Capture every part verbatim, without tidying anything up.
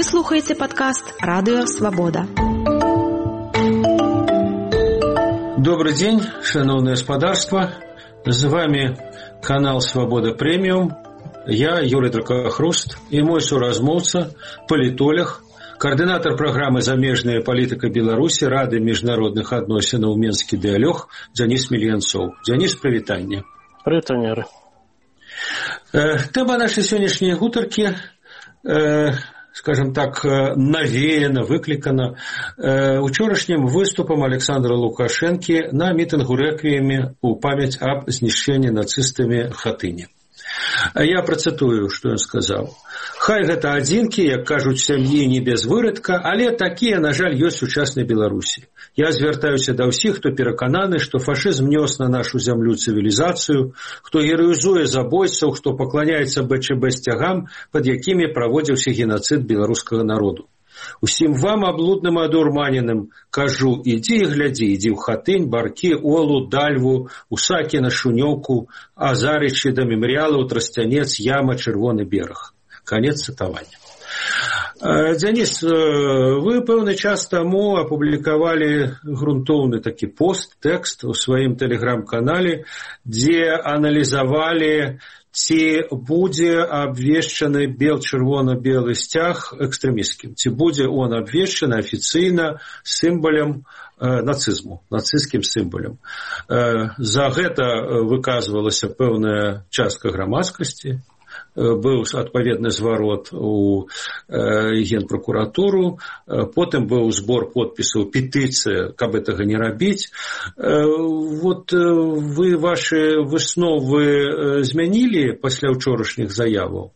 слухаеце падкаст «Радыё Свабода». Добрый день, шановное господарство. С вами канал «Свобода Премиум». Я, Юрий Дракохруст, и мой суразмоўца, палітолог, координатор программы «Замежная политика Беларуси» Рады международных адносінаў «Менскі дыялог» Дзяніс Мільянцоў. Дзяніс, прывітанне. Прывітанне. Э, Тэма нашай сённяшняй гутаркі, э, скажем так, навеяна, выклікана э, учорашнім выступам Александра Лукашэнкі на мітынгу рэквіеме у памяць аб знішчэнні нацыстамі Хатыні. Я працытую, што ён сказаў. Хай гэта адзінкі, як кажуць сям'і, не без вырадка, але такія, на жаль, ёсць у сучаснай Беларусі. Я звяртаюся да ўсіх, хто перакананы, што фашызм нёс на нашу зямлю цывілізацыю, хто гераізуе забойцаў, хто пакланяецца бэ чэ бэ сцягам, пад якімі праводзіўся генацыд беларускага народу. Усім вам, аблудным адурманеным, кажу, ідзі і глядзі, ідзі ў Хатынь, Баркі, Олу, Дальву, Усакіна, Шунёўку, Азарычы, да мемарыялаў, Трастянец, Яма, Чырвоны бераг. Конец цытавання. Дзяніс, вы пэўны час таму апублікавалі грунтоўны такі пост, тэкст у сваім тэлеграм-канале, дзе аналізавалі, ці будзе абвешчаны бел-чырвона-белы сцяг экстрэмісцкім, ці будзе он абвешчаны афіцыйна сімвалам э, нацызму, нацысцкім сімвалам. Э, за гэта выказвалася пэўная частка грамадскасці, быў адпаведны зварот у э, генпракуратуру, э, потым быў збор подпісаў, петыцыя, каб гэтага не рабіць. Э, вот э, вы ваши высновы э, змянілі пасля ўчорашніх заяваў?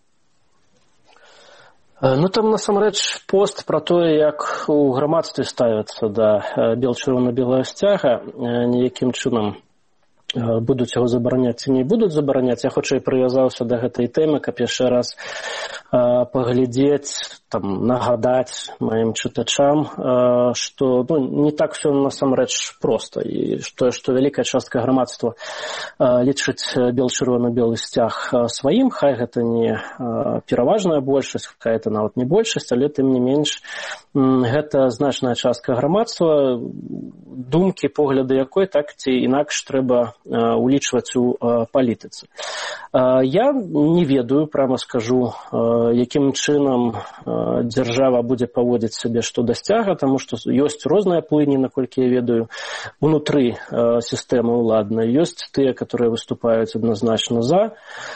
Ну, там, насамрэч, пост пра тое, як у грамадстве ставяцца да бел-чырвона-белага сцяга, ніякім чынам будуць яго забараняць ці не будуць забараняць. Я хутчэй прывязаўся да гэтай тэмы, каб яшчэ раз э, паглядзець, там, нагадаць маім чытачам, э, што ну, не так все насамрэч проста. І што, што вялікая частка грамадства э, лічыць бел-чырвона-белы сцяг сваім, хай гэта не э, пераважная большасць, хай гэта нават не большасць, але тым не менш э, гэта значная частка грамадства, думкі, погляды якой так ці інакш трэба улічваць у палітыцы. Я не ведаю, прямо скажу, якім чынам дзяржава будзе паводзіць сябе што да сцяга, таму што ёсць розныя плыні, наколькі я ведаю, унутры сістэмы ўладнай. Ёсць тыя, которые выступаюць адназначна за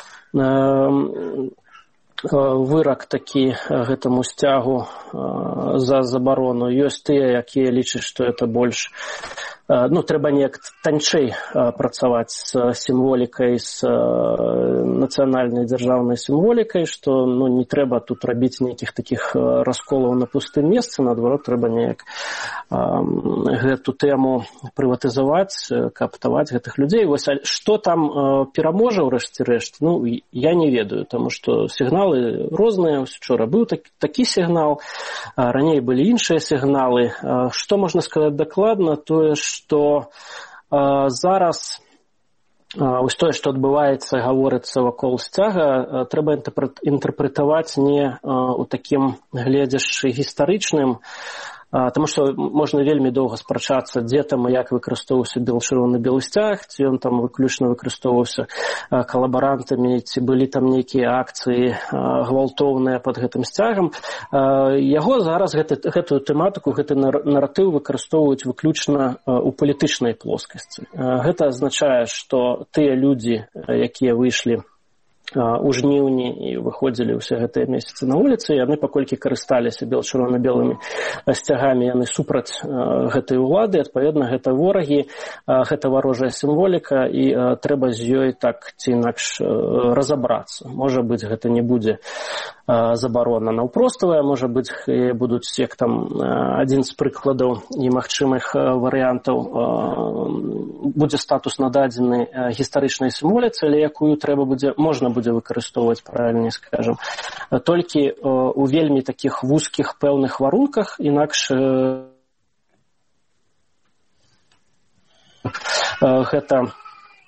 вырак такі гэтаму сцягу за забарону. Ёсць тыя, якія лічаць, што это больш ну, трэба неяк танчэй працаваць з сімволікай, з нацыянальнай дзяржаўнай сімволікай, што ну, не трэба тут рабіць нейкіх такіх расколаў на пустым месцы, наадварот, трэба неяк гэту тэму прыватызаваць, кааптаваць гэтых людзей. Вось, што там пераможа ў рэшце рэшт, ну, я не ведаю, таму што сігналы розныя. Учора быў такі, такі сігнал, раней былі іншыя сігналы. Што можна сказаць дакладна, тое, што э, зараз э, ось тое, што адбываецца, гаворыцца вакол сцяга, э, трэба інтэрпрэтаваць не э, у такім гледзяшчы гістарычным, Таму што можна вельмі доўга спрачацца, дзе там і як выкарыстоўваўся бел-чырвона-белы сцяг, ці ён там выключна выкарыстоўваўся калабарантамі, ці былі там нейкія акцыі гвалтоўныя пад гэтым сцягам. Яго зараз гэты, гэтую тэматыку, гэты наратыў выкарыстоўваюць выключна у палітычнай плоскасці. Гэта азначае, што тыя людзі, якія выйшлі у жніўні і выходзілі ўсе гэтыя месяцы на вуліцы, яны паколькі карысталіся бел-чырвона-белымі сцягамі, яны супраць гэтай улады, адпаведна, гэта ворагі, гэта варожая сімволіка, і трэба з ёй так ці інакш разабрацца. Можа быць, гэта не будзе забарона наўпроставая, можа быць, будуць, як там адзін з прыкладаў і магчымых варыянтаў, будзе статус нададзены гістарычнай сімволіцы, але якую трэба будзе, можна будзе выкарыстоўваць, правільней скажам, толькі у вельмі такіх вузкіх пэўных варунках, інакш гэта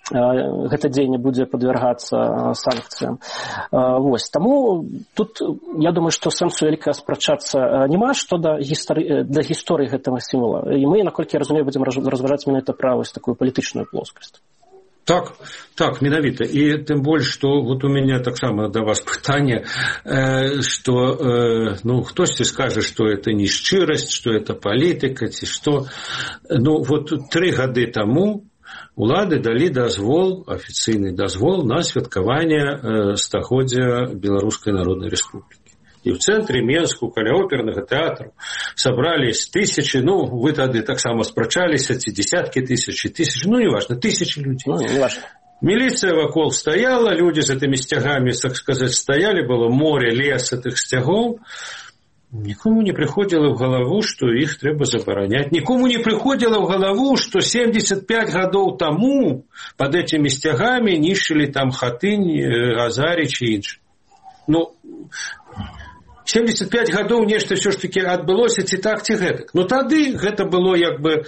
гэта дзеянне будзе падвяргацца санкцыям. Вось. Таму тут, я думаю, што сэнсу вяліка спрачацца няма што да гісторыі, да гісторыі гэтага сімвола. І мы, наколькі я разумею, будзем разважаць менавіта пра вось такую палітычную плоскасць. Так, так, менавіта. І тым больш, што вот у мяне таксама да вас пытанне, э, што э, ну, хтосьці скажа, што это не шчырасць, што это палітыка, ці што. Ну, вот тры гады таму улады далі дазвол, афіцыйны дазвол на святкаванне стагоддзя Беларускай Народнай Рэспублікі. І ў цэнтры Менску, каля опернага тэатру, сабрались тысячи, ну, вы тады таксама спрачаліся, ці десяткі тысяч, тысячи, ну, неважно, тысячи людей. Ну, неважно. Милиция вокруг стояла, люди с этими стягами, так сказать, стояли, было море, лес этих стягов. Никому не приходило в голову, что их треба забараняць. Никому не приходило в голову, что семьдесят пять гадоў тому под этими стягами нищили там Хатынь, Азарич и іншыя. Ну, семьдесят пять гадоў нешта все ж таки адбылося ці так, ці гэтак. Но тады гэта было як бы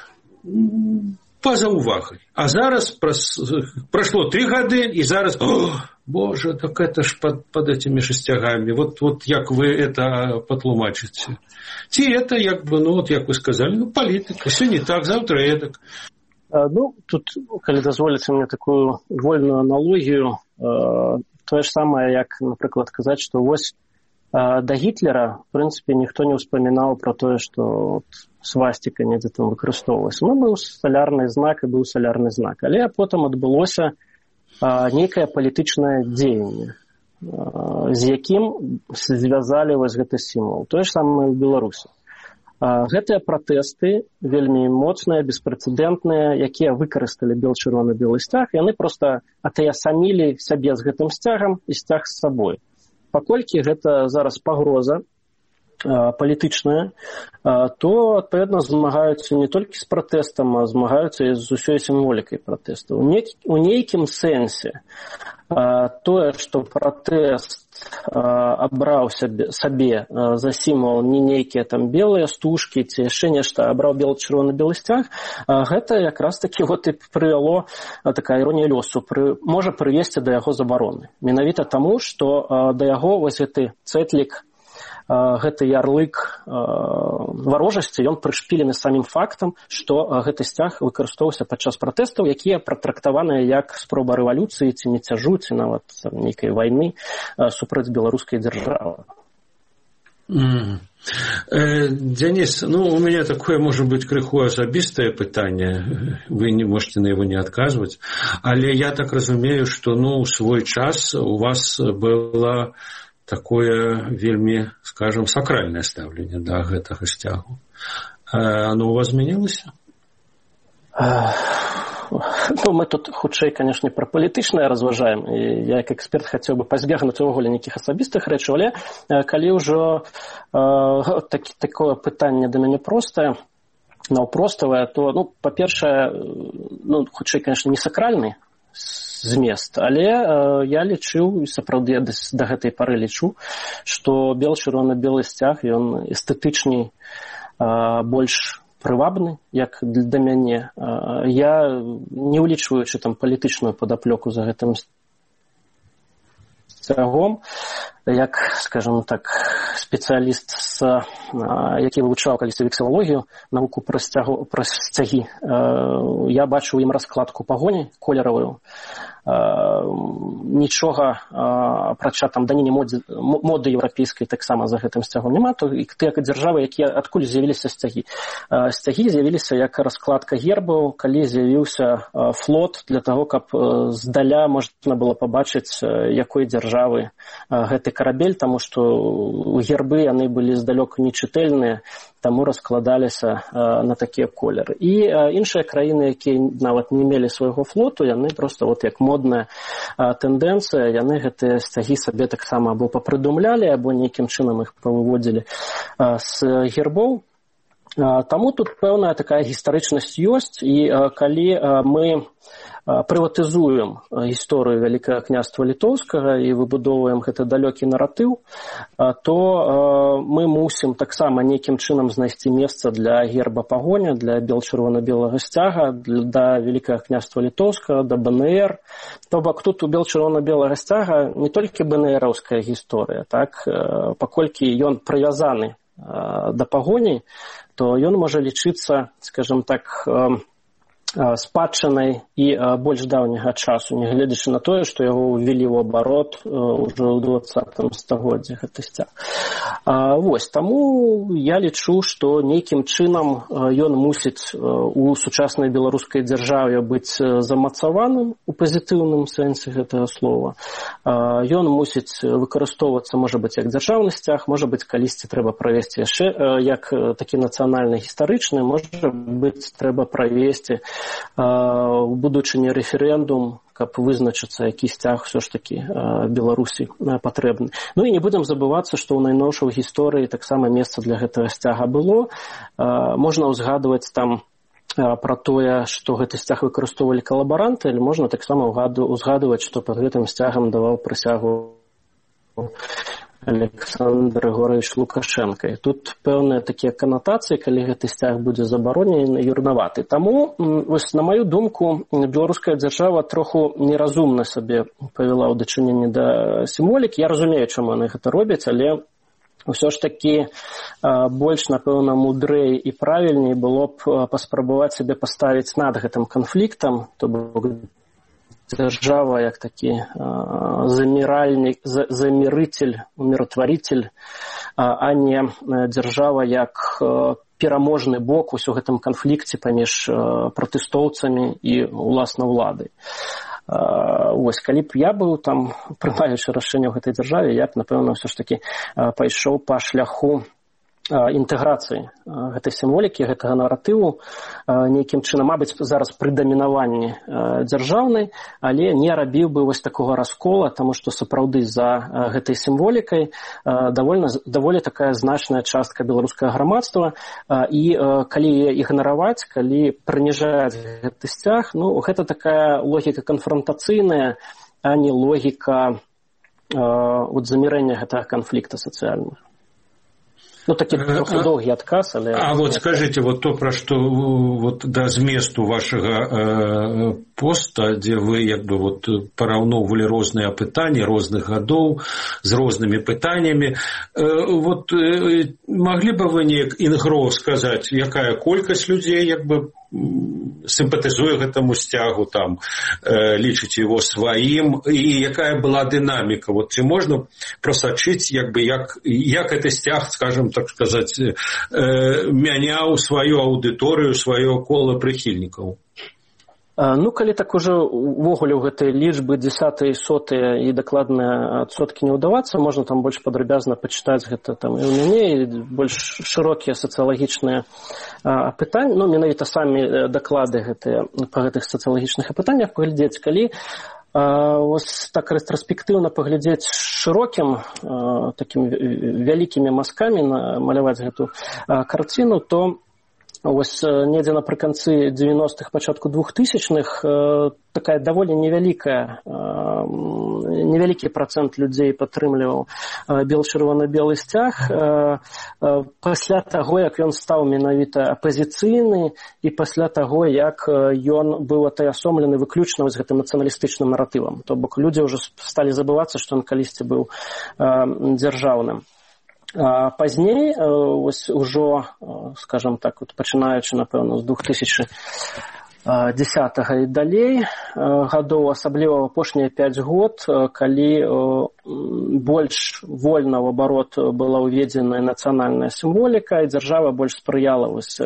па-за увагай. А зараз прошло три гады, и зараз, о, боже, так это ж под, под этими шестягами. Вот, вот як вы это патлумачыце. Ці это як бы, ну вот як вы сказали, ну палітыка. Сёння так, завтра эдак. Ну, тут, калі дазволіце мне такую вольную аналогію, тое ж самае, як, напрыклад, казаць, што вось да Гітлера, в прынцыпе, ніхто не ўспамінаў пра тое, што свастика недзе там выкарыстоўвалася. Ну, быў салярны знак і быў салярны знак. Але потым адбылося нейкае палітычнае дзеянне, з якім звязалі вось гэты сімвал. Тое ж самае ў Беларусі. Гэтыя пратэсты вельмі моцныя, беспрэцэдэнтныя, якія выкарысталі бел-чырвона-белы сцяг, яны проста атаясамілі сябе з гэтым сцягам і сцяг з сабой. Паколькі гэта зараз пагроза палітычная, то, адпаведна, змагаюцца не толькі з пратэстам, а змагаюцца і з усёй сімволікай пратэсту. У нейкім сэнсе тое, што пратэст абраў сабе за сімвал не нейкія там белыя стужкі ці яшчэ нешта, абраў бел-чырвона-белы сцяг, гэта якраз такі вот і прывяло, такая іронія лёсу, можа прывесці да яго забароны. Менавіта таму, што да яго вось гэты цэтлік, гэты ярлык варожасці, ён прышпілены самім фактам, што гэты сцяг выкарыстоўваўся падчас пратэстаў, якія пратрактаваныя як спроба рэвалюцыі ці мяцяжу, ці нават нейкай вайны супраць беларускай дзяржавы. Mm. Э, Денис, ну, у меня такое, может быть, крыху асабістае пытанне, вы не можете на его не отказывать, але я так разумею, что, ну, в свой час у вас было такое вельмі, скажем, сакральнае стаўленне да гэтага сцягу. Оно у вас змянілася? Ну, мы тут хутчэй, конечно, пра палітычнае разважаем, і я як эксперт хацеў бы пазбегнуць увогуле нейкіх асабістых рэчаў, але калі ўжо э, так, такое пытанне да мяне простае, наўпроставае, то, ну, па-першае, ну, хутчэй, конечно, не сакральны змест, але э, я лічыў, і сапраўды я да, да гэтай пары лічу, што бел-чырвона-белы сцяг, ён эстэтычней, э, больш прывабны, як для мяне. Э, я, не ўлічваючы там палітычную падаплёку за гэтым сцягом, як, скажем так, спецыяліст, з, які вывучаў калісьці вексілалогію, навуку пра, сцягу, пра сцягі, я бачу ім раскладку пагоні колеравую. Нічога, апрача там даніне моды, моды еўрапейскай таксама за гэтым сцягом няма, то і тыя дзяржавы, якія адкуль з'явіліся сцягі. Сцягі з'явіліся як раскладка гербаў, калі з'явіўся флот для таго, каб здаля можна было пабачыць, якой дзяржавы гэты карабель, таму што гербы яны былі здалёк нечытэльныя, таму раскладаліся на такія колеры. І іншыя краіны, якія нават не мелі свайго флоту, яны проста вот як модная тэндэнцыя, яны гэтыя сцягі сабе таксама або папрыдумлялі, або нейкім чынам іх павыводзілі з гербоў. Таму тут пэўная такая гістарычнасць ёсць, і калі мы прыватызуем гісторыю Вялікага княства Літоўскага і выбудоўваем гэты далёкі наратыў, то мы мусім таксама нейкім чынам знайсці месца для герба пагоня, для бел-чырвона-белага сцяга, для Вялікага княства Літоўскага, да бэ эн эр. То бок тут у бел-чырвона-белага сцяга не толькі бэ эн эраўская гісторыя, так, паколькі ён прывязаны да пагоні, то ён можа лічыцца, скажем так, спадчынай і больш даўняга часу, нягледзячы на тое, што яго ўвялі ў абарот ўжо ў дваццатым стагоддзі гэты сцяг. Вось, таму я лічу, што нейкім чынам ён мусіць у сучаснай беларускай дзяржаве быць замацаваным у пазітыўным сэнсе гэтага слова. Ён мусіць выкарыстоўвацца, можа быць, як дзяржаўны сцяг, можа быць, калісьці трэба правесці яшчэ як такі нацыянальны гістарычны, можа быць, трэба правесці у будучыні рэферэндум, каб вызначыцца, які сцяг ўсё ж такі Беларусі патрэбны. Ну і не будзем забывацца, што ў найноўшай гісторыі таксама месца для гэтага сцяга было. Можна ўзгадваць там пра тое, што гэты сцяг выкарыстоўвалі калабаранты, але можна таксама ўзгадваць, што пад гэтым сцягам даваў прысягу Александр Григорович Лукашенко. І тут пэўныя такія канатацыі, калі гэты сцяг будзе забаронены, юрнаваты. Таму, вось, на маю думку, беларуская дзяржава троху неразумна сабе павяла ў дачыненні да сімволікі. Я разумею, чаму яны гэта робяць, але ўсё ж такі больш, напэўна, мудрэй і правільней было б паспрабаваць сябе паставіць над гэтым канфліктам, то бок дзяржава як такі заміральнік, замірыцель, умиротворитель, а не дзяржава як пераможны бок у ўсё гэтым канфлікце паміж пратэстоўцамі і уласна ўладай. Вось, калі б я быў там прымаючы рашэнне ў гэтай дзяржаве, я б, напэўна, ўсё ж такі пайшоў па шляху інтэграцыі гэтай сімволікі, гэтага наратыву нейкім чынам, мабыць, зараз пры дамінаванні дзяржаўнай, але не рабіў бы вось такога раскола, таму што сапраўды за гэтай сімволікай даволі, даволі такая значная частка беларускага грамадства, і калі ігнараваць, калі прыніжаць гэты сцяг, ну, гэта такая логіка канфрантацыйная, а не логіка от замірэння гэтага канфлікта сацыяльнага. Ну, такі трохи доўгі адказ, але... А вот скажите, вот то, про что вот да зместу вашага э, поста, дзе вы як бы вот параўноўвалі розныя апытанні розных гадоў з рознымі пытаннямі, э, вот э, маглі бы вы неяк інгро сказаць, якая колькасць людзей як бы сімпатызуе гэтаму сцягу, там, э, лічыць его сваім, і якая была дынаміка? Вот ці можна прасачыць, як бы, як, як гэты сцяг, скажем, так сказаць, э, мяняў сваю аўдыторыю, сваё кола прыхільнікаў? Ну, калі так ужо ўвогуле ў гэтай лічбы дзесятыя і сотыя і дакладныя адсоткі не ўдавацца, можна там больш падрабязна пачытаць гэта там і ў мяне, і больш шырокія сацыялагічныя апытанні, ну, менавіта самі даклады гэтыя па гэтых сацыялагічных апытаннях паглядзець. Калі ось так рэтраспектыўна паглядзець шырокім, такім вялікімі мазкамі маляваць гэту карціну, то ось недзе напрыканцы дзевяностых, пачатку двухтысячных такая даволі невялікая, невялікі працэнт людзей падтрымліваў бел-чырвона-белы сцяг. Пасля таго, як ён стаў менавіта апазіцыйны, і пасля таго, як ён быў атаясомлены выключна з гэтым нацыяналістычным наратывам. То бок людзі ўжо сталі забывацца, што ён калісьці быў дзяржаўным. А пазней, ось ужо, скажем так, вот, пачынаючы, напэўна, з двух тысячы дзесятага і далей гадоў, асабліва апошнія пяць год, калі больш вольна ў абарот была ўведзеная нацыянальная сімволіка, і дзяржава больш спрыяла вось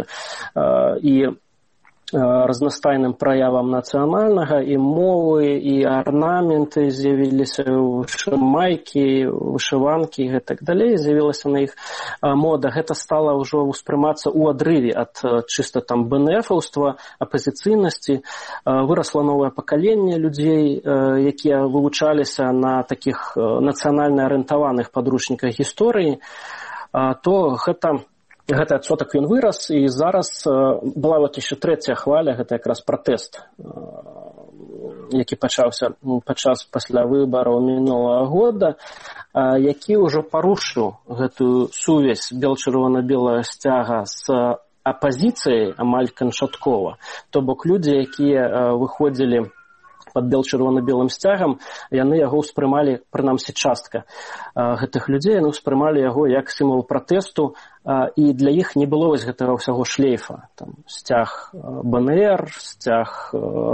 і разнастайным праявам нацыянальнага, і мовы, і арнаменты з'явіліся, майкі, вышыванкі і гэтак далей, з'явілася на іх мода. Гэта стала ўжо ўспрымацца ў адрыве ад чыста там бэ эн эфаўства, апазіцыйнасці. Вырасла новае пакаленне людзей, якія вывучаліся на такіх нацыянальна арыентаваных падручніках гісторыі, то гэта Гэты адсотак ён вырас, і зараз была вот яшчэ трэцяя хваля, гэта якраз пратэст які пачаўся падчас пасля выбараў мінулага года, які ўжо парушыў гэтую сувязь бел-чырвона-белага сцяга з апазіцыяй амаль канчаткова. То бок людзі, якія выходзілі пад бел-чырвона-белым сцягам, яны яго ўспрымалі, прынамсі частка гэтых людзей, яны ўспрымалі яго як сімвал пратэсту, і для іх не было вось гэтага ўсяго шлейфа. Там, сцяг БНР, сцяг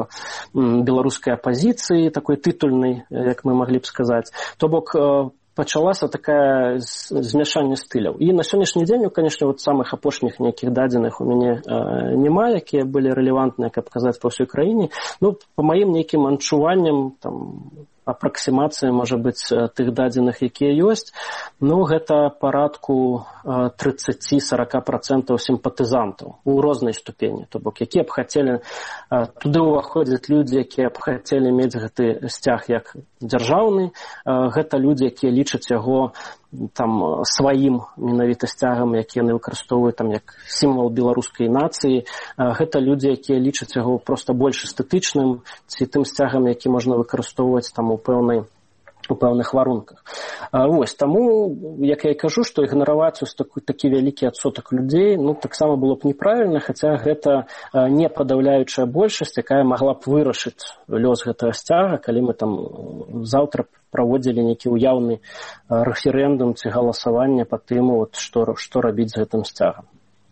беларускай апазіцыі, такой тытульнай, як мы маглі б сказаць. То бок пачалася такая змяшанне стыляў. І на сённяшні дзень, конечно, вот самых апошніх нейкіх дадзеных у мяне э, няма, якія былі рэлевантныя, каб казаць, па ўсёй краіне. Ну, па маім нейкім адчуванням, там, апраксімацыі, можа быць, тых дадзеных, якія ёсць, ну, гэта парадку тридцать-сорок процентов сімпатызантаў у рознай ступені. То бок, якія б хацелі, туды ўваходзяць людзі, якія б хацелі мець гэты сцяг як дзяржаўны, гэта людзі, якія лічаць яго там сваім менавіта сцягам, які яны выкарыстоўваюць там як сімвал беларускай нацыі. Гэта людзі, якія лічаць яго проста больш эстэтычным, ці тым сцягам, які можна выкарыстоўваць там у пэўнай у пэўных варунках. Вось, таму, як я і кажу, што ігнараваць ось такі, такі вялікі адсотак людзей, ну, таксама было б неправільна, хаця гэта не падаўляючая большасць, якая магла б вырашыць лёс гэтага сцяга, калі мы там заўтра праводзілі нейкі ўяўны рэферэндум ці галасаванне па тэму, вот, што, што рабіць з гэтым сцягам.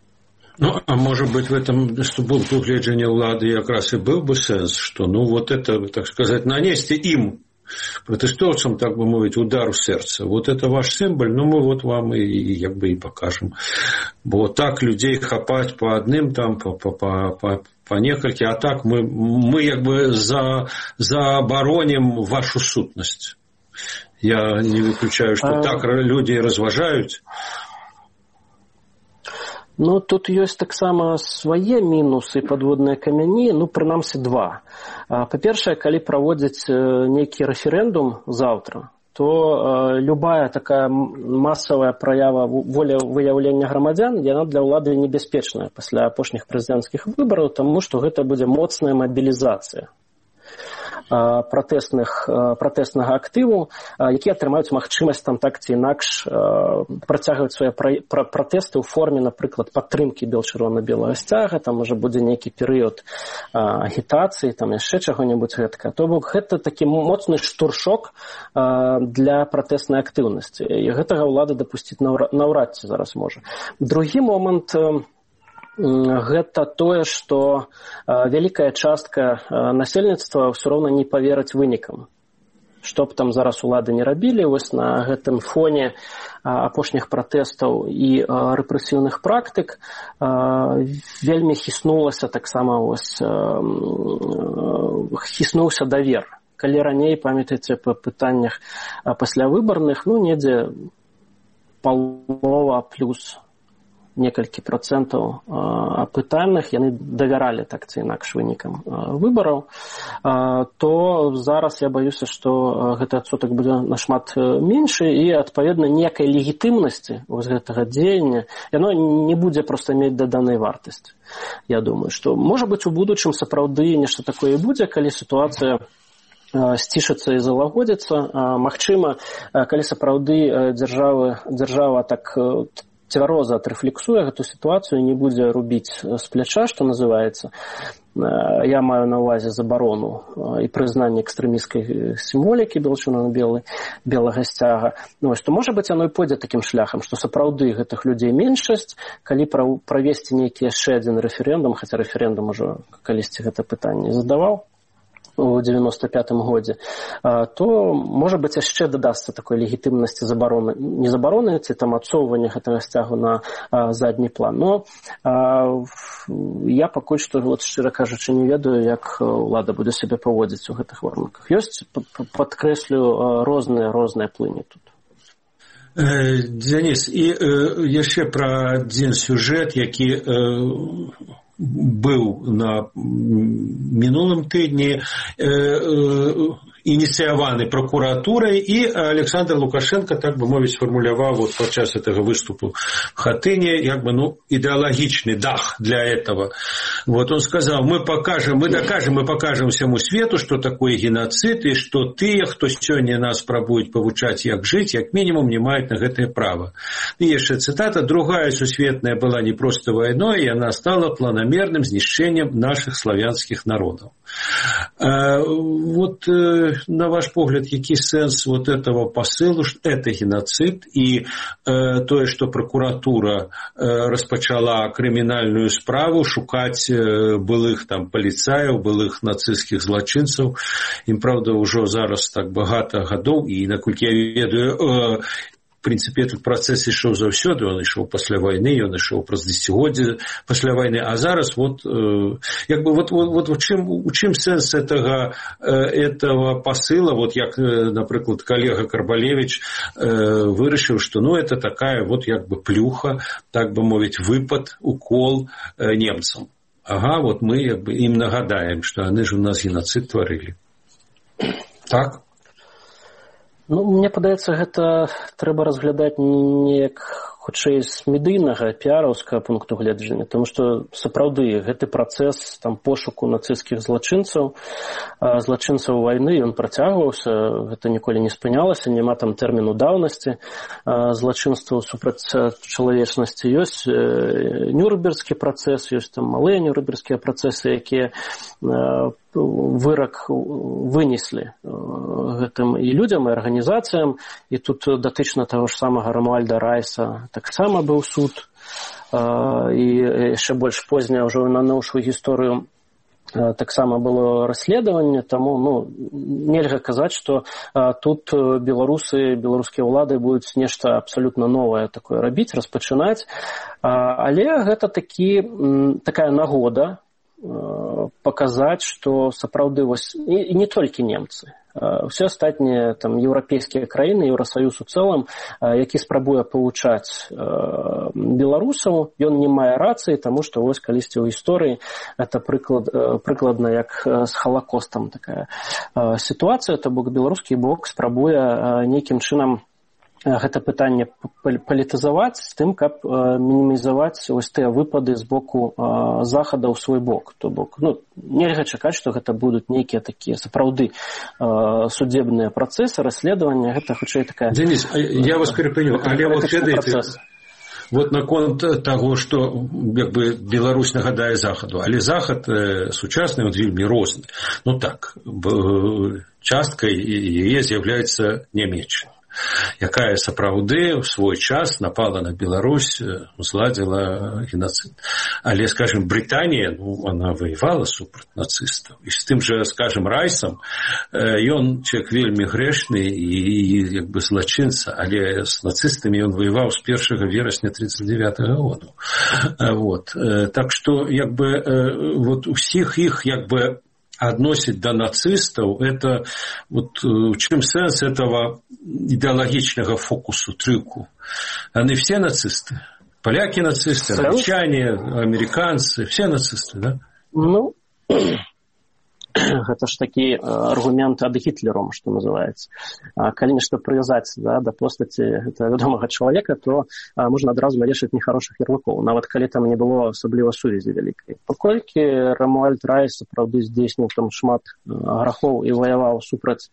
Ну, а может быть, в этом, с пункту гледжання ўлады якраз і быў бы сэнс, што, ну, вот это, так сказать, нанести им, протестовцам, так бы мовить, удар в сердце. Вот это ваш символ, ну мы вот вам и, и как бы и покажем. Бо так людей хапать по одним там, по, по, по, по, по нескольки, а так мы, мы как бы за, забороним вашу сутность. Я не выключаю, что а... так люди разважают. Ну, тут ёсць таксама свае мінусы, падводныя камяні, ну, прынамсі два. Па-першае, калі праводзяць нейкі рэферэндум заўтра, то любая такая масавая праява волевыяўлення грамадзян, яна для ўлады небяспечная пасля апошніх прэзідэнцкіх выбараў, таму што гэта будзе моцная мабілізацыя пратэсных, пратэснага актыву, які атрымаюць магчымасць там так ці інакш працягваць свае пратэсты ў форме, напрыклад, падтрымкі бел-чырвона-белага сцяга, там уже будзе нейкі перыяд агітацыі, там яшчэ чаго-небудзь гэтага. То бок гэта такі моцны штуршок для пратэснай актыўнасці. І гэтага ўлада дапусціць наўрад ці зараз можа. Другі момант гэта тое, што вялікая частка насельніцтва ўсё роўна не паверыць вынікам. Што б там зараз улады не рабілі, вось на гэтым фоне апошніх пратэстаў і рэпрэсіўных практык вельмі хіснулася таксама вось хіснуўся давер. Калі раней, памятаеце, па пытаннях паслявыбарных, ну, недзе палова плюс некалькі процентаў апытаных, яны давяралі так ці інакш вынікам выбараў, то зараз я баюся, што гэты адсотак будзе нашмат меншы і, адпаведна, некай легітымнасці вось гэтага дзеяння, яно не будзе проста мець даданай вартасці. Я думаю, што, можа быць, у будучым сапраўды нешта такое будзе, калі сітуацыя сцішыцца і залагодзіцца. Магчыма, калі сапраўды дзяржава, дзяржава так цвяроза адрэфлексуе гэту сітуацыю, не будзе рубіць з пляча, што называецца. Я маю на ўвазе забарону і прызнанне экстрэмісцкай сімволікі бел-чырвона-белага сцяга. Ну, то, можа быць, яно і пойдзе такім шляхам, што сапраўды гэтых людзей меншасць, калі правесці нейкі яшчэ адзін рэферэндум, хаця рэферэндум ужо калісьці гэта пытанне задаваў у девяносто пятым годзе, то, можа быць, яшчэ дадасца такой легітымнасці забароны, не забароны, ці там адсоўвання гэтага сцягу на задні план. Но я пакуль што, вот, шчыра кажучы, не ведаю, як ўлада будзе сябе паводзіць у гэтых варунках. Ёсць, падкрэслю, розныя, розныя плыні тут. Дзяніс, і яшчэ пра адзін сюжэт, які быў на мінулым тыдні, ініцыяваны пракуратурай, і Александр Лукашенко, так бы мовіць, сфармуляваў вот падчас гэтага выступу в Хатыне, як бы, ну, ідэалагічны дах для этого. Вот он сказал: мы покажем, мы докажем, мы покажем всему свету, что такое геноцид, и что тыя, хто сёння нас пробует повучаць, як жить, як минимум не маюць на гэтае право. И еще цитата: другая сусветная была не просто войной, и она стала планомерным знищением наших славянских народов. Вот на ваш погляд, який сенс вот этого посылу, что это геноцид, и то, что прокуратура распачала криминальную справу шукаць былых там паліцаяў, былых нацысцкіх злачынцаў. Ім, правда, ўжо зараз так багата гадоў, і наколькі я ведаю, в принципе, этот процесс ішоў заўсёды, он ішоў пасля войны, он ішоў праз дзесяцігоддзе пасля войны, а зараз вот, як бы, вот, вот, вот у чым, у чым сэнс этого, этого посыла, вот як, напрыклад, коллега Карбалевич вырашыў, что, ну, это такая вот, як бы, плюха, так бы мовіць, выпад, укол немцам. Ага, вот мы, як бы, им нагадаем, что они же у нас геноцид творили. Так? Ну, мне падаецца, гэта трэба разглядаць неяк хутчэй з медыйнага, піараўскага пункту гледжання, тому што сапраўды гэты працэс там пошуку нацысцкіх злачынцаў, злачынцаў вайны, ён працягваўся, гэта ніколі не спынялася, няма там тэрміну даўнасці злачынстваў супраць чалавечнасці. Ёсць Нюрнбергскі працэс, ёсць там малыя Нюрнбергскія працэсы, якія вырак вынеслі гэтым і людзям, і арганізацыям. І тут датычна таго ж самага Рамуальда Райса таксама быў суд, і яшчэ больш позняя ўжо на новую гісторыю таксама было расследаванне, таму, ну, нельга казаць, што тут беларусы, беларускія ўлады будуць нешта абсалютна новае такое рабіць, распачынаць, але гэта такі, такая нагода показаць, што сапраўды вось, і не толькі немцы, все астатнія там еўрапейскія краіны, Еўрасаюз у цэлым, які спрабуе павучаць беларусаў, ён не мае рацыі, таму што вось калісьці ў гісторыі это прыклад, прыкладна як з Халакостам такая сітуацыя, то бок беларускі бок спрабуе нейкім чынам гэта пытанне палітызаваць з тым, каб мінімізаваць ось тыя выпады з боку захада ў свой бок. То бок, ну, нельга чакаць, што гэта будуць нейкія такія сапраўды судебныя працэсы, расследавання, гэта хутчэй такая... Денис, я вас перепыню, але вот ведаеце, вот наконт таго, што як бы Беларусь нагадае захаду, але захад сучасны, он вельмі розны. Ну так, часткай яе з'яўляецца Нямецчына, якая сапраўды в свой час напала на Беларусь, узладзіла геноцид. Але, скажем, Британія, ну, она воевала супраць нацыстаў. І з тым жа, скажем, Райсам, ён человек вельмі грэшны і, як бы, злачынца, але з нацыстамі ён воеваў з першага верасня тридцать девятого года. Вот. Так што, як бы, вот усіх іх, як бы, относить до нацистов, это вот в чем сенс этого идеологичного фокусу, трюку? Они все нацисты. Поляки нацисты, англичане, американцы, все нацисты, да? Ну, гэта ж такі аргумент ад Гітлером, што называецца. Калі нешта прывязаць, да, да постаці гэта вядомага чалавека, то можна адразу навешаць нехарошых ярлыкоў, нават калі там не было асабліва сувязі вялікай. Паколькі Рамуальд Райс сапраўды здзейсніў там шмат грахоў і ваяваў супраць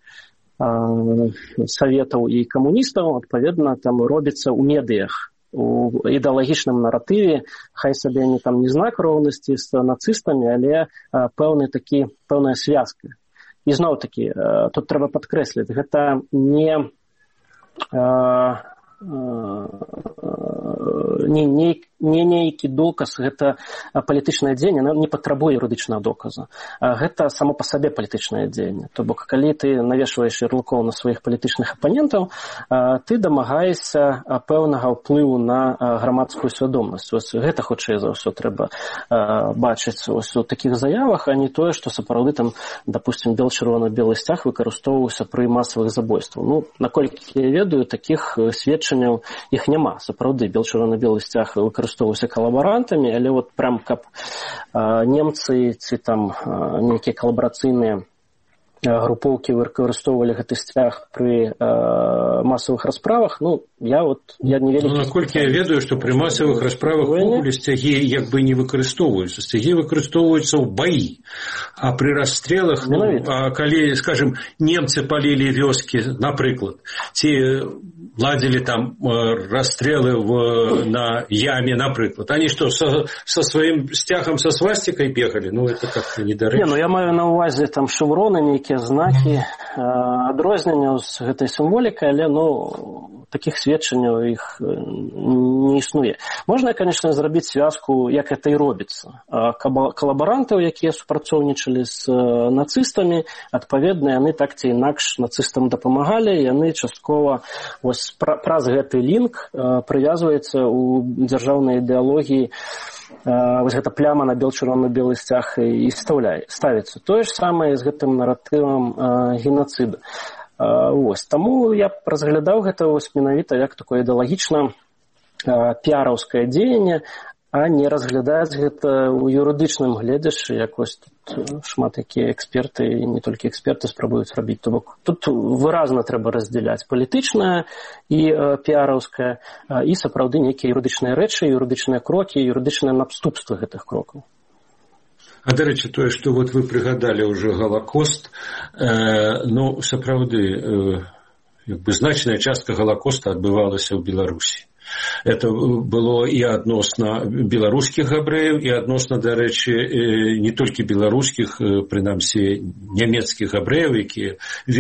саветаў і камуністаў, адпаведна, там робіцца ў медыях, у ідэалагічным наратыве, хай сабе не там не знак роўнасці з нацыстамі, але пэўны такі, пэўная звязка. І зноў такі, тут трэба падкрэсліць, гэта не не, не, не нейкі доказ, гэта палітычнае дзеянне, не патрабуе юрыдычнага доказа. Гэта само па сабе палітычнае дзеянне. То бок, калі ты навешваеш ярлыкоў на сваіх палітычных апанентаў, ты дамагаешся пэўнага ўплыву на грамадскую свядомасць. Ось гэта хутчэй за ўсё трэба бачыць ось у такіх заявах, а не тое, што сапраўды там, допустим, бел-чырвона-белы сцяг выкарыстоўваўся пры масавых забойствах. Ну, наколькі я ведаю, такіх сведчанняў іх няма. Сапраўды, бел-чырвона-белы сцяг выкарыстоўваўся калабарантамі, але вот прям каб немцы ці там нейкія калабарацыйныя групоўкі выкарыстоўвалі гэты сцяг пры э, масавых расправах, ну, я вот, я не вельмі... Ну, наколькі я ведаю, што пры масавых расправах увогуле сцягі як бы не выкарыстоўваюцца. Сцягі выкарыстоўваюцца ў баі, а пры расстрэлах, ну, а калі, скажем, немцы палілі вёскі, напрыклад, ці ладзілі там расстрэлы в, на яме, напрыклад, они што, со, со сваім сцягам, со свастикой бегалі? Ну, это как-то недарэчна. Не, ну, я маю на ўвазе там шевроны, нейкія знакі адрозненняў з гэтай сімволікай, але ну, такіх сведчанняў іх не існуе. Можна, конечно, зрабіць звязку, як гэта і робіцца. Калабарантаў, якія супрацоўнічалі з нацыстамі, адпаведна, яны так ці інакш нацыстам дапамагалі, яны часткова вось праз гэты лінк прывязваецца ў дзяржаўнай ідэалогіі. Вось гэта пляма на бел-чырвона-белы сцяг і ставіцца. Тое ж самае з гэтым наратывам геноциду. Вось. Таму я разглядаў гэта вось менавіта як такое ідэалагічна піараўскае дзеянне, а не разглядаць гэта ў юрыдычным гледзячы, як вось тут шмат якія эксперты, і не толькі эксперты спрабуюць рабіць. То бок тут выразна трэба раздзяляць палітычнае і піараўскае, і сапраўды нейкія юрыдычныя рэчы, юрыдычныя крокі, юрыдычныя наступствы гэтых крокаў. А, дарэчы, тое, што вот вы прыгадалі ўжо Галакост, э, ну, сапраўды, э, як бы значная частка Галакоста адбывалася ў Беларусі. Это было і адносна беларускіх габрэяў, і адносна, дарэчы, не толькі беларускіх, прынамсі, нямецкіх габрэяў, якія,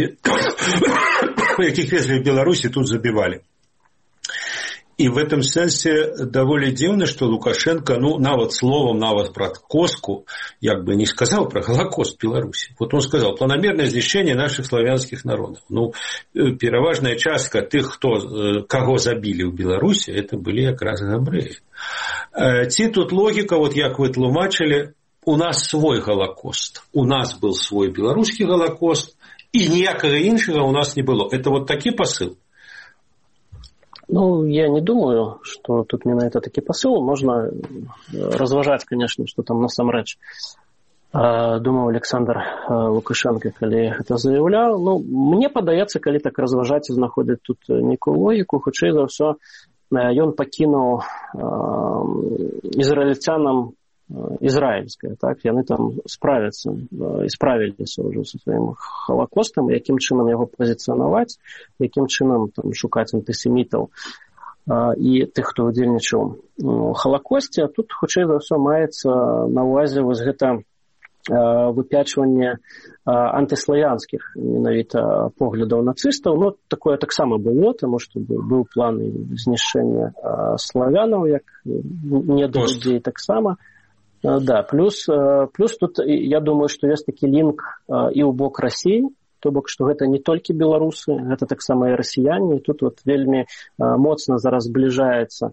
якіх везлі в Беларусі, тут забівалі. И в этом сенсе довольно дивно, что Лукашенко, ну, нават словом, нават про Коску, як бы не сказал про Голокост в Беларуси. Вот он сказал, планомерное знищение наших славянских народов. Ну, пераважная частка тех, кто, кого забили в Беларуси, это были как раз габрэи. Ці тут логика, вот як вы тлумачили, у нас свой Голокост. У нас был свой белорусский Голокост, и ніякага іншага у нас не было. Это вот такі посыл? Ну, я не думаю, что тут менавіта такі посыл. Можно разважаць, конечно, что там насамрэч думаў Александр Лукашенко, калі гэта заяўляў. Ну, мне падаецца, калі так разважаць і знаходзіць тут некую логіку, хутчэй за ўсё, ён пакінуў ізраільцянам ізраільскае, так, яны там справяцца і справіліся ўжо са сваім Халакостам, якім чынам яго пазіцыянаваць, якім чынам там шукаць антысемітаў і тых, хто удзельнічаў у Халакосце. Тут хутчэй за ўсё маецца на ўвазе вось гэта выпячванне антыславянскіх менавіта поглядаў нацыстаў. Ну, такое таксама было, таму што быў план знішчэння славянаў як недалюдзей таксама. Да, плюс, плюс тут, я думаю, што ёсць такі лінк і ў бок Расіі, то бок, што гэта не толькі беларусы, гэта таксама і расіяне, і тут вот вельмі моцна зараз збліжаецца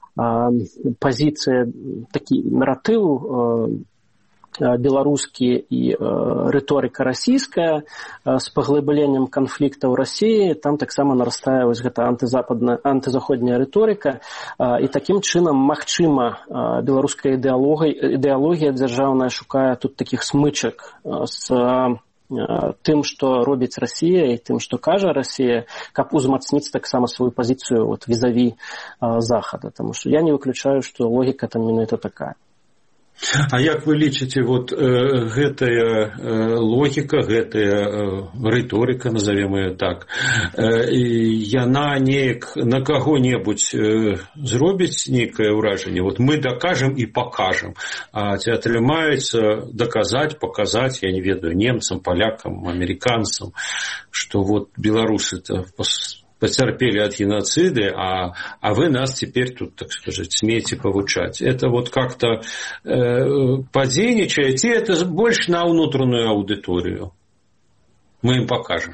пазіцыя, такі наратыў беларускі і рыторыка расійская з паглыбленнем канфліктаў Расіі, там таксама нарастае вось гэта антызападная, антызаходняя рыторыка, і такім чынам, магчыма, беларуская ідэалогія, ідэалогія дзяржаўная шукае тут такіх смычак з тым, што робіць Расія, і тым, што кажа Расія, каб узмацніць таксама сваю пазіцыю вот, візаві Захада. Таму што я не выключаю, што логіка там менавіта такая. А як вы лічыце, вот э, гэтая э, логіка, гэтая э, рыторыка, назовем ее так, э, яна неяк на каго-небудзь э, зробіць нейкае ўражанне? Вот мы дакажам і пакажам, а ці атрымаецца даказаць, паказаць, я не ведаю, немцам, палякам, амерыканцам, што вот беларусы-то потерпели от геноцида, а, а вы нас теперь тут, так сказать, смеете повучать. Это вот как-то э, подзейничаете, это больше на внутреннюю аудиторию. Мы им покажем.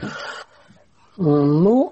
Ну,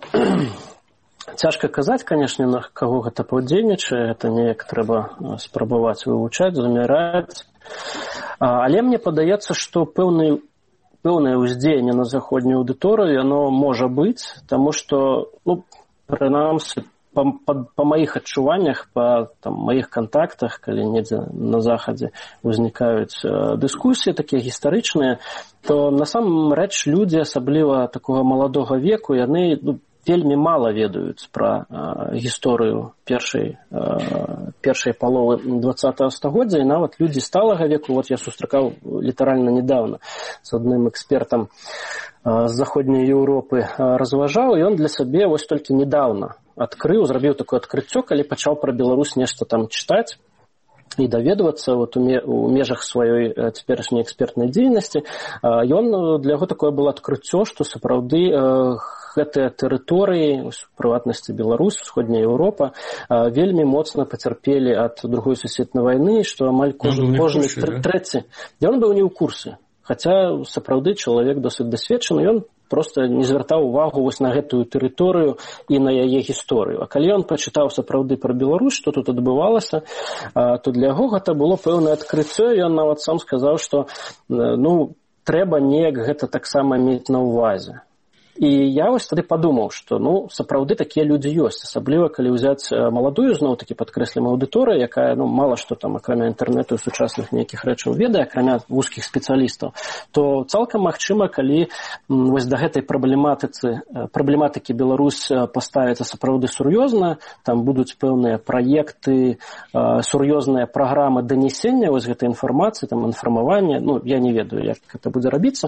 цяжка казаць, конечно, на кого гэта падзейнічае, это неяк трэба спрабаваць вывучаць, замяраць. Але мне падаецца, што пэўны пэўнае ўздзеянне на заходнюю аўдыторыю, яно можа быць, таму што, ну, прынамсі, па, па, па маіх адчуваннях, па там, маіх кантактах, калі недзе на захадзе узнікаюць э, дыскусіі такія гістарычныя, то насамрэч людзі, асабліва такога маладога веку, яны ну, вельмі мала ведаюць пра э, гісторыю першай, э, першай паловы двадцатага стагоддзя, і нават людзі сталага веку, вот я сустракаў літаральна недавно з адным экспертам э, з заходняй Еўропы э, разважаў, і ён для сябе вось толькі недавно адкрыў, зрабіў такое адкрыццё, калі пачаў пра Беларусь нешта там чытаць і даведвацца вот, у межах сваёй цяперашняй экспертнай дзейнасці. Ён, для яго такое было адкрыццё, што сапраўды гэтыя тэрыторыі, у прыватнасці Беларусь, Усходняя Еўропа, вельмі моцна пацярпелі ад другой сусветнай вайны, што амаль кожны, кожны тр- трэці. Ён быў не ў курсе, хаця сапраўды чалавек досыць дасведчаны, ён просто не звяртаў увагу вось на гэтую тэрыторыю і на яе гісторыю. А калі ён пачытаў сапраўды пра Беларусь, што тут адбывалася, то для яго гэта было пэўнае адкрыццё. Ён нават сам сказаў, што ну, трэба неяк гэта таксама мець на ўвазе. І я вось тады падумаў, што ну, сапраўды такія людзі ёсць, асабліва калі ўзяць маладую, зноў-такі падкрэслім, аўдыторыю, якая ну, мала што там, акрамя інтэрнэту і сучасных нейкіх рэчаў ведае, акрамя вузкіх спецыялістаў, то цалкам магчыма, калі вось да гэтай праблематыцы, праблематыкі Беларусь паставіцца сапраўды сур'ёзна, там будуць пэўныя праекты, сур'ёзныя праграмы данесення вось гэтай інфармацыі, там інфармавання, ну, я не ведаю, як гэта будзе рабіцца,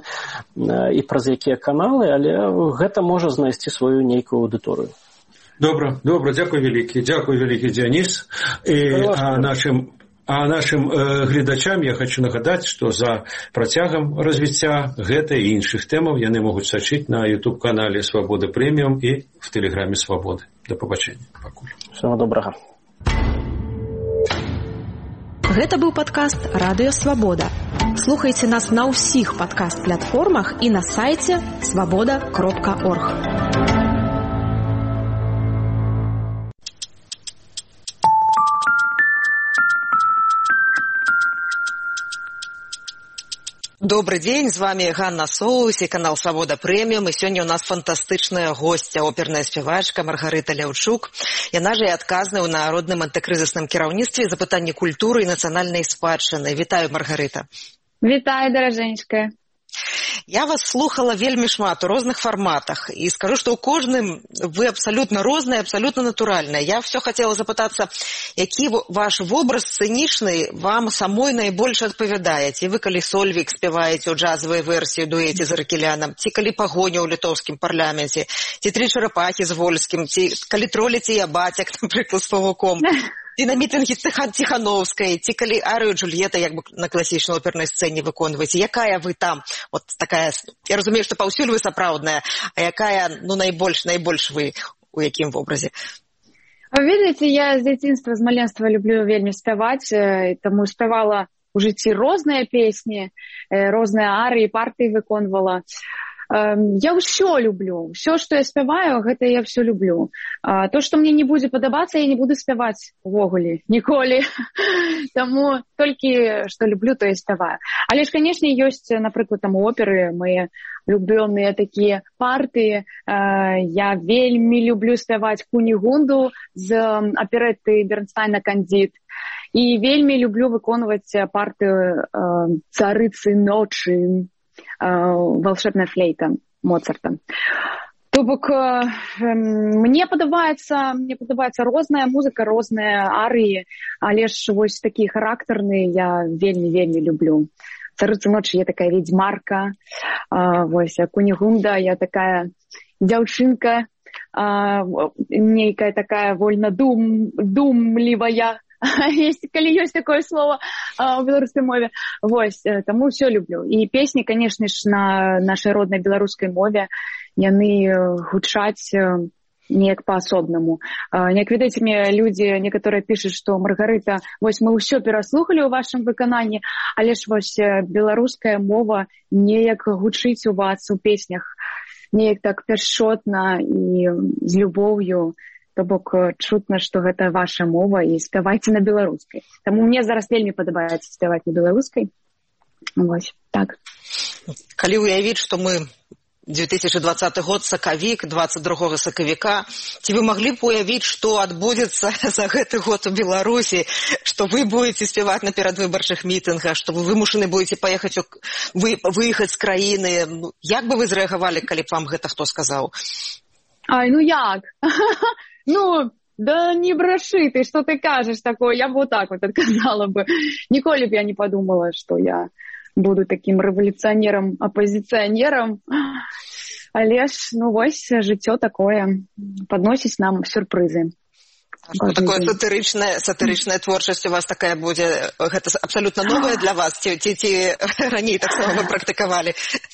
і праз якія каналы, але гэта можа знайсці сваю нейкую аўдыторыю. Добра, добра, дзякуй вялікі, дзякуй вялікі, Дзяніс. І а нашым, а нашым э, гледачам я хочу нагадаць, што за працягам развіцця гэтай і іншых тэмаў яны могуць сачыць на YouTube-канале Свабода Прэміум і в Тэлеграме Свабоды. Да пабачэння. Пакуль. Всего добрага. Гэта быў падкаст «Радыё Свабода». Слухайце нас на ўсіх падкаст-платформах і на сайце свабода кропка орг. Добрый день, с вами Ганна Соус и канал «Свобода Премиум». И сегодня у нас фантастычная гостья, оперная спевачка Маргарыта Ляўчук. Яна же и адказная ў народным антыкрызісным кіраўніцтве за пытанні культуры и нацыянальнай спадчыны. Вітаю, Маргарыта. Вітаю, даражэнечка. Я вас слухала вельмі шмат у розных фарматах, і скажу, што ў кожным вы абсалютна розныя, абсалютна натуральныя. Я все хотела запытацца, які ваш вобраз сцэнічны вам самой найбольш адпавядае? Ці вы, калі Сольвік спяваеце ў джазавай версіі дуэце з Аракеляном, ці калі Пагоня ў літоўскім парламенце, ці Тры чарапахі з Вольскім, ці калі троліце я бацяк, напрыклад, з Павуком, ці на мітынгі Ціхановскай, ці калі арыю Джульетта як бы на класічнай опернай сцэне выконваеце. Якая вы там? Вот такая, я разумею, што паўсюль вы сапраўдная, а якая, ну, найбольш, найбольш вы у якім вобразе? Вы ведаеце, я з дзяцінства, з маленства люблю вельмі спяваць, таму спявала ў жыцці розныя песні, розныя арыі, партыі выконвала. Я ўсё люблю. Всё, што я спяваю, гэта я всё люблю. А, то, што мне не будзе падабацца, я не буду спяваць увогуле, ніколі. Таму толькі, што люблю, то я спяваю. Але ж, канешне, ёсць, напрыклад, там оперы, мае любёныя такія партыі. А, я вельмі люблю спяваць Кунігунду з аперэтты Бернстайна «Кандід». І вельмі люблю выконваць партыю а, «Царыцы ночы», «Волшебная флейта» Моцарта. То бок мне падабаецца, мне падабаецца розная музыка, розныя арыі, але ж вось такія характарныя я вельмі-вельмі люблю. «Царыцы ночы» я такая ведьмарка, вось Кунігунда я такая дзяўчынка, нейкая такая вольна дум, думлівая. Есть, калі ёсць такое слово а, ў беларускай мове. Вось, таму ўсё люблю. І песні, канешне ж, на нашай роднай беларускай мове, яны гучаць неяк па-асобнаму. Неяк, ведаеце, мне людзі, некаторыя пішуць, што Маргарыта, вось мы ўсё пераслухалі ў вашым выкананні, але ж вось беларуская мова неяк гучыць у вас у песнях, неяк так пяшчотна і з любоўю. То бок чутна, што гэта ваша мова, і спявайце на беларускай. Таму мне зараз вельмі падабаецца спяваць на беларускай. Вось, так. Калі ўявіць, што мы две тысячи двадцатый год, сакавік, двадцать другого сакавіка. Ці вы маглі б уявіць, што адбудзецца за гэты год у Беларусі, што вы будете спяваць на перадвыбарчых мітынгах, што вы вымушаны будете паехаць у... вы... выехаць з краіны. Як бы вы зрэагавалі, калі б вам гэта хто сказаў? Ай, ну як? Ну, да не брашы ты, што ты кажаш такое? Я б вот так вот адказала бы. Ніколі б я не подумала, што я буду таким рэвалюцыянерам, апозіцыянерам. Але ж, ну вось, жыццё такое, падносіць нам сюрпрызы. Ну, такое сатырычная, сатырычная творчасць у вас такая будзе. Гэта абсалютна новая для вас? Ці, ці, ці раней таксама вы практыкавалі?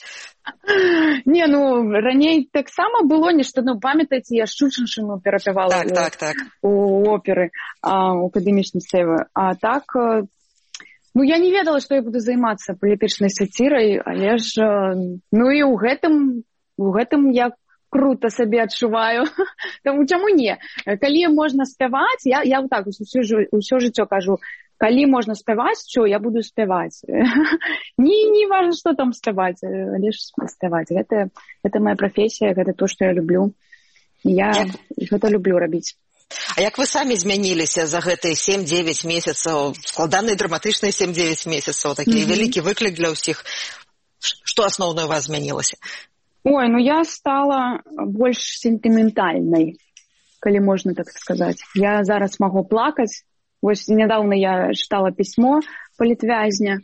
Не, ну, раней таксама было нешта, ну, памятаеце, я Шчучыншчыну перапявала так, так, так. у оперы, а, у акадэмічнай сцэвы. А так... Ну, я не ведала, што я буду займацца палітычнай сацірай, але ж, ну і ў гэтым, у гэтым я крута сабе адчуваю. Таму чаму не? Калі можна спяваць, я, я так усё, усё жыццё кажу, калі можна спяваць, що я буду спяваць. Не, не важна, што там спяваць, але ж спяваць. Гэта, гэта моя прафесія, гэта то, што я люблю. Я гэта люблю рабіць. А як вы самі змяніліся за гэтыя сем-дзевяць месяцаў, складаныя драматычныя сем-дзевяць месяцаў, такі mm-hmm. вялікі выклік для ўсіх? Што асноўнае у вас змянілася? Ой, ну я стала больш сентыментальнай, калі можна так сказаць. Я зараз магу плакаць. Вось нядаўна я чытала пісьмо палітвязня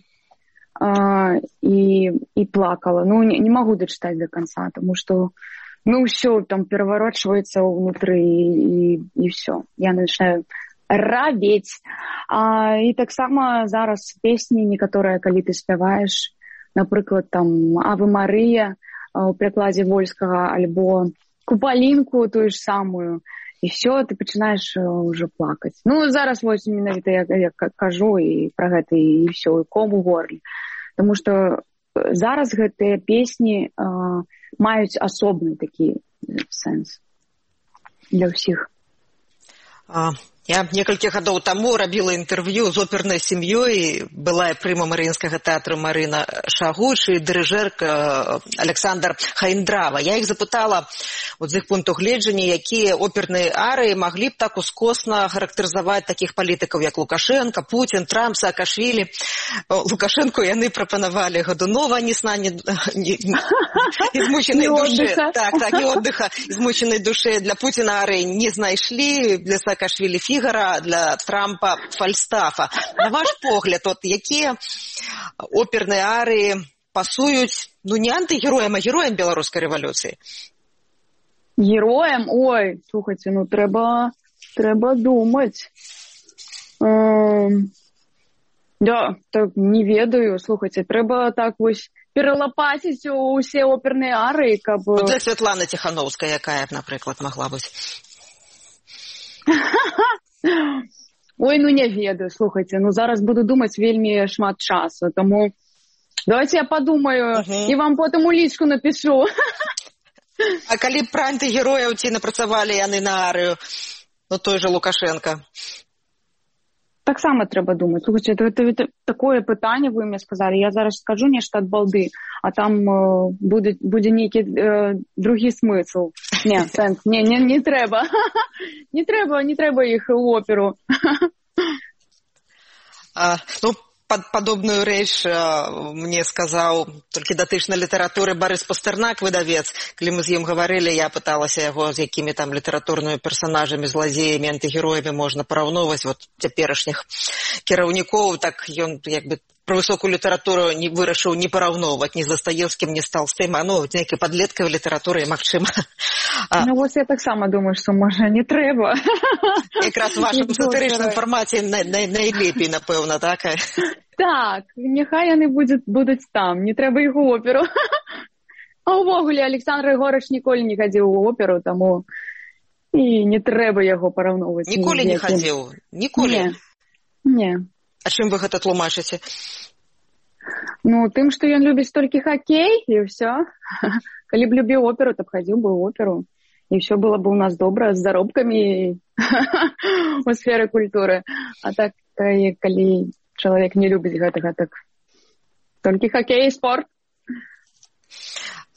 э, і, і плакала. Ну, не, не магу дачытаць до конца, тому што ну, все там переворачивается внутри, и, и все. Я начинаю равець. А, и так само зараз песни, некоторые, коли ты спеваешь, например, там «Аве Мария» у перекладе Вольского, альбо «Купалинку» ту же самую, и все, ты начинаешь уже плакать. Ну, зараз вот именно это я, я кажу, и про это, и, и все, и ком у горле. Потому что зараз гэтыя песні э, маюць асобны такі сэнс для ўсіх. А, я некалькі гадоў таму рабіла інтэрв'ю з опернай сям'ёй, былая прыма Марыінскага тэатру Марына Шагуч і дырыжэрка Александр Хаіндрава. Я іх запытала от з іх пункту гледжання, якія оперныя арыі маглі б так ускосна характарызаваць такіх палітыкаў, як Лукашенко, Путін, Трамп, Саакашвілі. Лукашенко яны прапанавалі Годунова, ні сна, ні, ні, ні змученай душы. Так, так, і отдыха змученай душы. Для Путіна арыі не знайшлі, для Саакашвілі Фігара, для Трампа Фальстафа. На ваш погляд, от якія оперныя арыі пасуюць, ну не антыгероям, а героям беларускай рэвалюцыі? Героям? Ой, слухайте, ну трэба, трэба думаць. Эм... Да, так не ведаю, слухайте, трэба так вось пералапаціць усе оперныя арыі, каб... Ну, для Святланы Ціхановскай, якая, напрыклад, магла быць? Ой, ну не ведаю, слухайте, ну зараз буду думаць вельмі шмат часу, таму давайте я подумаю uh-huh. і вам потым у лічку напишу. А калі б пра антыгерояў ці напрацавалі яны на арыю, ну той же Лукашенко? Таксама трэба думаць. Слухайте, это, это, это такое пытанне вы мне сказалі. Я зараз скажу нешта ад балды, а там э, будзе, будзе нейкі э, другі смысл. Не, сэнс, не, не, не трэба. Не трэба, не трэба іх у оперу. А, ну, под, падобную рэч мне сказаў толькі датычна літаратуры Барыс Пастэрнак, выдавец. Калі мы з ім гаварылі, я пыталася яго, з якімі там літаратурнымі персанажамі, злазеямі, антыгероямі можна параўноўваць вот цяперашніх кіраўнікоў. Так ён як бы пра высокую літаратуру не вырашыў не параўноўваць ні з Дастаевскім, ні з Талстым, а ну, нейкай падлеткавай літаратуры, магчыма. А... Ну, вось я таксама думаю, што, можа, не трэба. Якраз у вашым сатырычным фармаце най, най, найлепей, напэўна, так? Так, няхай яны будуць, будуць там, не трэба іх у оперу. А ўвогуле, Александр Егорыч ніколі не хадзіў у оперу, таму і не трэба яго параўноўваць. Ніколі не хадзіў? Ніколі? Не, не. А чым вы гэта тлумачыце? Ну, тым, што ён любіць толькі хакей, і ўсё. Калі б любіў оперу, то б хадзіў бы ў оперу. І ўсё было бы ў нас добра з заробкамі у сферы культуры. А так, калі чалавек не любіць гэтага, так толькі хакей і спорт.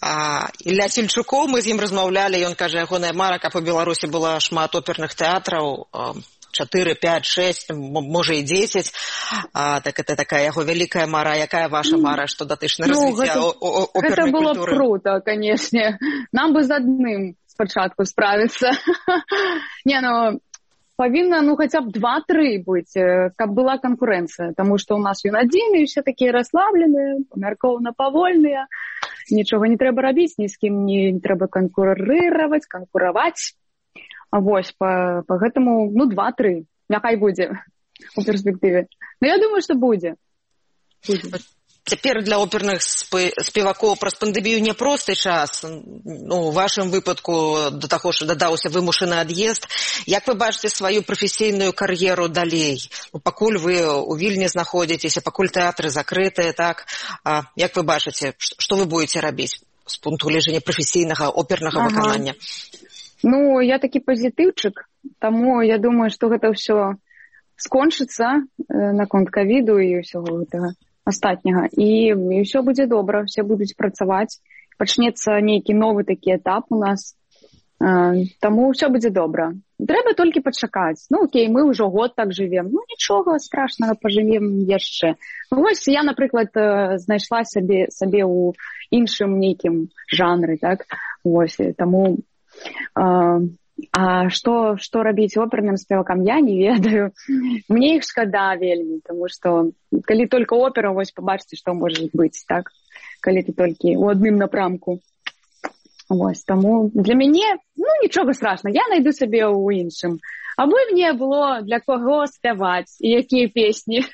А Ілля Сельчукоў, мы з ім размаўлялі, ён кажа, ягоная мара, каб у Беларусі было шмат оперных тэатраў, чатыры, пяць, шэсць, можа і дзесяць. А, так это такая яго вялікая мара. Якая ваша мара, што датычна ну, развіцця гэта, опернай гэта культуры? Гэта было б круто, канешне. Нам бы з адным спачатку справіцца. Не, ну, павінна, ну, хаця б два-тры быць, каб была канкурэнцыя. Таму што ў нас ён адзін, і ўсе такія расслабленыя, памяркоўна павольныя. Нічога не трэба рабіць, ні з кім не, не трэба канкурыраваць, канкураваць. А вось, па, па гэтаму, ну, два-тры. Няхай будзе у перспектыве. Ну, я думаю, што будзе. будзе. Цяпер для оперных спевакоў праз пандэмію няпросты час. Ну, у вашым выпадку да таго, што дадаўся вымушаны ад'езд. Як вы бачыце сваю прафесійную кар'еру далей? Ну, пакуль вы у Вільні знаходзіцеся, пакуль тэатры закрытыя, так? А як вы бачыце, што вы будзеце рабіць з пункту гледжання прафесійнага опернага ага. выканання? Ну, я такі пазітыўчык, таму я думаю, што гэта ўсё скончыцца наконт ковіду і ўсяго гэтага астатняга. І, і ўсё будзе добра, все будуць працаваць. Пачнецца нейкі новы такі этап у нас. Э, таму ўсё будзе добра. Трэба толькі пачакаць. Ну, окей, мы ўжо год так жывем. Ну, нічога страшнага, пажывем яшчэ. Вось я, напрыклад, знайшла сабе, сабе ў іншым нейкім жанры, так? Вось, таму... Э, А што, што рабіць оперным спевакам, я не ведаю. Мне іх шкада вельмі, тому што калі толькі опера, вось пабачыце, што можа быць, так? Калі ты толькі ў адным напрамку. Вось, таму для мяне, ну, нічога страшна, я найду сабе ў іншым. Абы мне было для каго спяваць і якія песні.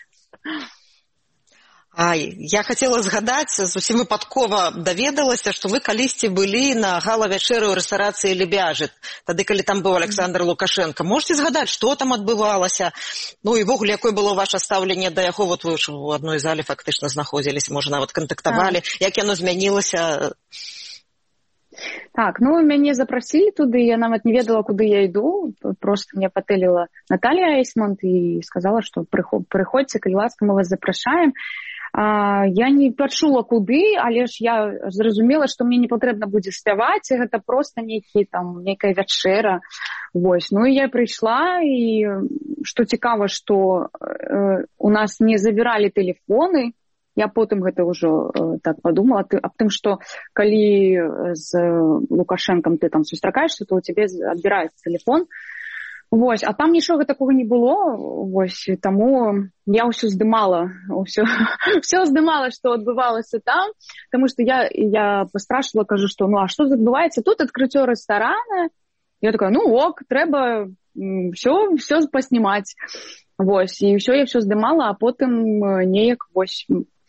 Ай, я хацела згадаць, зусім выпадкова даведалася, што вы калісьці былі на гала-вячэры ў рэстарацыі Лебяжы, тады, калі там быў Александр Лукашенко. Можете згадаць, што там адбывалася? Ну і ввогуле, якое было ваша стаўленне да яго? Вот вы ж у адной зале фактычна знаходзіліся, можа, нават кантактавалі. Як яно змянілася? Так, ну, мяне запрасілі туды, я нават не ведала, куды я іду. Просто мне патэліла Наталья Эйсмонт і сказала, што прыходзьце, калі ласка, мы вас запрашаем. А, я не пачула куды, але ж я зразумела, што мне не патрэбна будзе спяваць, гэта проста нейкі там нейкая вячэра. Вось, ну і я прыйшла, і што цікава, што э, у нас не забіралі тэлефоны. Я потым гэта ўжо э, так падумала аб тым, што калі з Лукашэнкам ты там сустракаешся, то ў цябе адбіраецца тэлефон. Вось, а там нічога такога не было, вось, таму я ўсё здымала, ўсё, ўсё здымала, што адбывалася там, таму што я, я паспрашвала, кажу, што, ну, а што адбываецца? Тут адкрыццё рэстарана. Я такая, ну, ок, трэба ўсё, ўсё паснімаць. Вось, і ўсё, я ўсё здымала, а потым неяк, вось,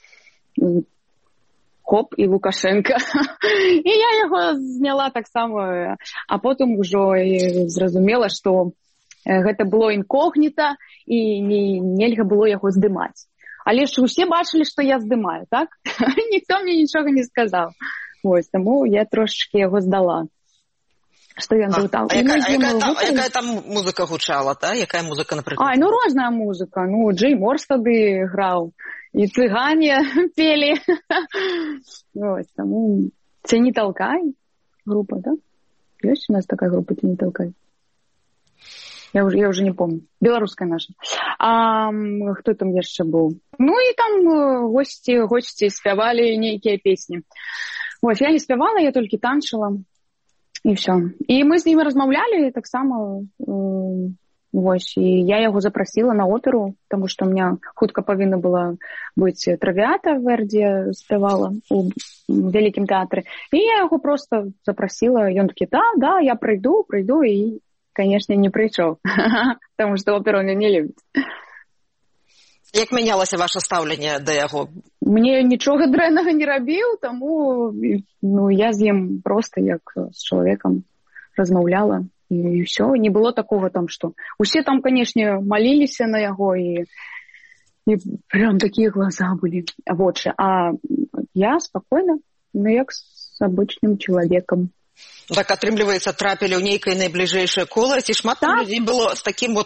хоп, і Лукашенко. І я яго зняла таксама, а потым ужо зразумела, што гэта было інкогніта, і не, нельга было яго здымаць. Але ж усе бачылі, што я здымаю, так? Ніхто мне нічога не сказаў. Вось, таму я трошечки яго здала. Што ён быў там. А, а, якая, а якая, там, якая там музыка гучала, так? Якая музыка, напрыклад? Ай, ну розная музыка. Ну, Джей Морс тады граў. І цыгане пелі. Вось, таму «Ці не толкай» група, да? Ёсць у нас такая група «Ці не толкай»? Я уже, я уже не помню. Беларуская наша. А хто там яшчэ быў? Ну і там госці, госці спявалі нейкія песні. Вось, я не спявала, я толькі танчыла. І ўсё. І мы з імі размаўлялі таксама. Вось, і я яго запрасіла на оперу, таму што ў меня хутка павінна была быць Травіата, Верді спявала у Вялікім тэатры. І я яго проста запрасіла. Ён такі, да, да, я прыйду, прыйду, і, канешне, не прыйшоў, таму што оперу мне не любіць. Як мянялася ваша стаўленне да яго? Мне нічога дрэннага не рабіў, таму ну, я з ім проста як з чалавекам размаўляла. І ўсё, не было такога там, што... Усе там, канешне, маліліся на яго, і, і прям такія глаза былі, вочы. А я спакойна, ну, як з абычным чалавекам. Так, атрымліваецца, трапілі ў нейкае найбліжэйшае кола, ці шмат там людзей было з такім вот, ну,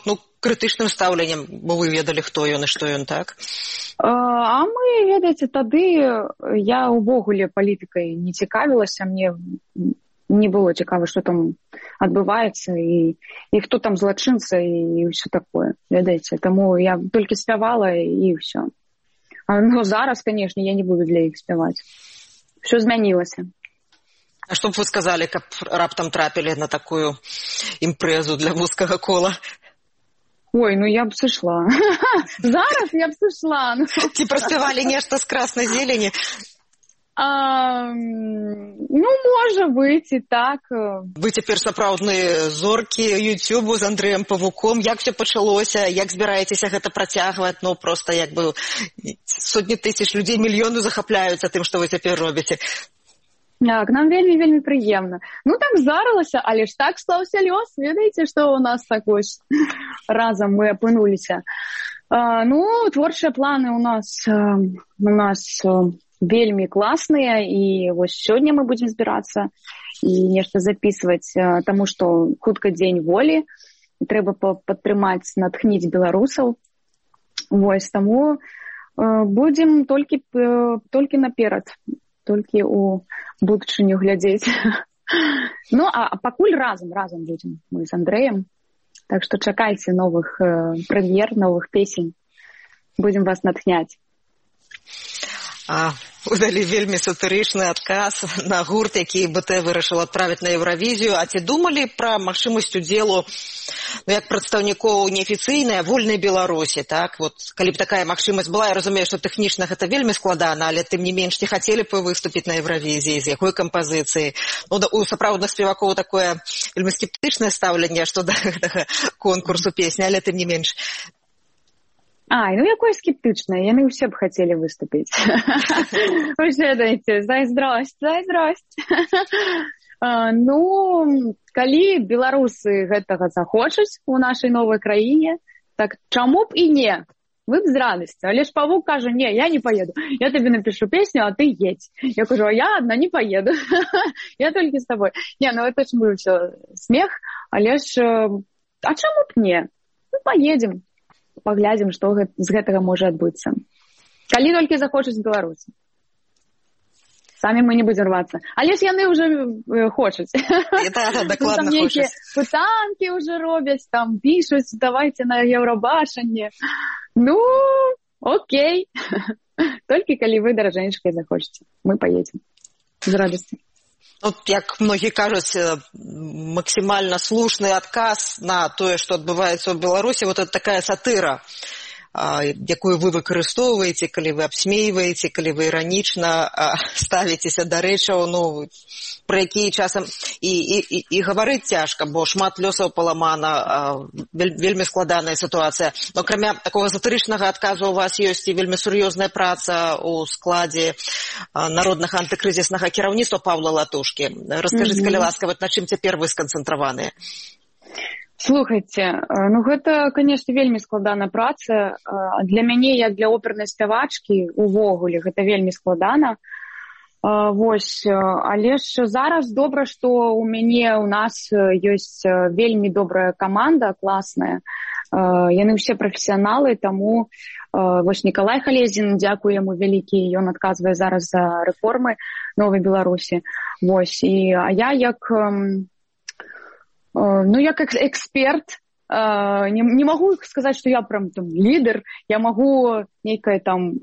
крытычным стаўленнем, бо вы ведалі, хто ён і што ён, так? А мы, ведаеце, тады я ўвогуле палітыкай не цікавілася, мне не было цікава, што там адбываецца і, і хто там злачынца і ўсё такое, ведаеце. Таму я толькі спявала і ўсё. Ну, зараз, канешне, я не буду для іх спяваць. Усё змянілася. А што б вы сказалі, каб раптам трапілі на такую імпрэзу для вузкага кола? Ой, ну я б сышла. Зараз я б сышла. Ці праспявалі нешта з краснай зелені? А, ну, можа быць і так. Вы цяпер сапраўдныя зоркі Ютубу з Андрэем Павуком. Як все пачалося? Як збіраецеся гэта працягваць? Ну, проста як бы сотні тысяч людзей, мільёны захапляюцца тым, што вы цяпер робіце. Так, нам вельмі-вельмі прыемна. Ну, так здарылася, але ж так склаўся лёс. Ведаеце, што у нас так вось разам мы апынуліся. А, ну, творчыя планы у нас, у нас вельмі класныя, і вось сёння мы будзем збірацца і нешта запісваць, таму што хутка дзень волі, і трэба падтрымаць, натхніць беларусаў. Вось, таму будзем толькі, толькі наперад, толькі ў будучыню глядзець. Ну, а пакуль разам, разам будзем мы з Андрэем. Так што чакайце новых прэм'ер, новых песень. Будзем вас натхняць. А, вы далі вельмі сатырычны адказ на гурт, які БТ вырашыў адправіць на Еўравізію. А ці думалі пра магчымасць удзелу, ну, як прадстаўнікоў неафіцыйнай, а вольнай Беларусі, так? Вот, калі б такая магчымасць была, я разумею, што тэхнічна гэта вельмі складана, але тым не менш, ці хацелі б вы выступіць на Еўравізіі, з якой кампазіцыі? Ну, у сапраўдных спевакоў такое вельмі скептычнае стаўленне, што да гэтага конкурсу песні, але тым не менш. Ай, ну якое скептычнае, яны ўсе б хацелі выступіць. Вы ж ведаеце, зайздросць, зайздросць. Ну, калі беларусы гэтага захочуць у нашай новай краіне, так чаму б і не? Вы б з радасцю. Але ж Павук кажа, не, я не поеду. Я табе напишу песню, а ты едь. Я кажу, а я одна не поеду. Я толькі з тобой. Не, ну это ж мы ўсё смех, але ж, а чаму б не? Ну, поедем. Паглядзім, што з гэтага можа адбыцца. Калі толькі захочуць беларусы. Самі мы не будзем рвацца. Але ж яны ўжо хочуць. Да, дакладна там хочуць. Там пытанкі ўжо робяць, там пішуць, давайце на Еўрабачанне. Ну, окей. Толькі калі вы, даражэнечкай, захочаце. Мы поедем. З радасцю. От, як многі кажуць, максімальна слушны адказ на тое, што адбываецца ў Беларусі, вот это такая сатыра, якую вы выкарыстоўваеце, калі вы абсмейваеце, калі вы іранічна ставіцеся да рэчаў, ну, пра якія часам і, і, і гаварыць цяжка, бо шмат лёсаў паламана, вельмі складаная сітуацыя. Но акрамя такога сатырычнага адказу у вас ёсць і вельмі сур'ёзная праца ў складзе народнага антыкрызіснага кіраўніцтва Паўла Латушкі. Раскажыце, mm-hmm. калі ласка, вот на чым цяпер вы сканцэнтраваныя? Слухайце, ну гэта, канешне, вельмі складаная праца. Для мяне, як для опернай спявачкі, увогуле, гэта вельмі складана. Вось, але ж зараз добра, што у мяне, у нас ёсць вельмі добрая каманда, класная. Яны ўсе прафесіяналы, таму вось Нікалай Халезін, дзякую яму вялікі, ён адказвае зараз за рэформы Новай Беларусі. Вось, і а я як... Ну, як эксперт, не, не могу сказаць, што я прям там лідер, я могу нейкае там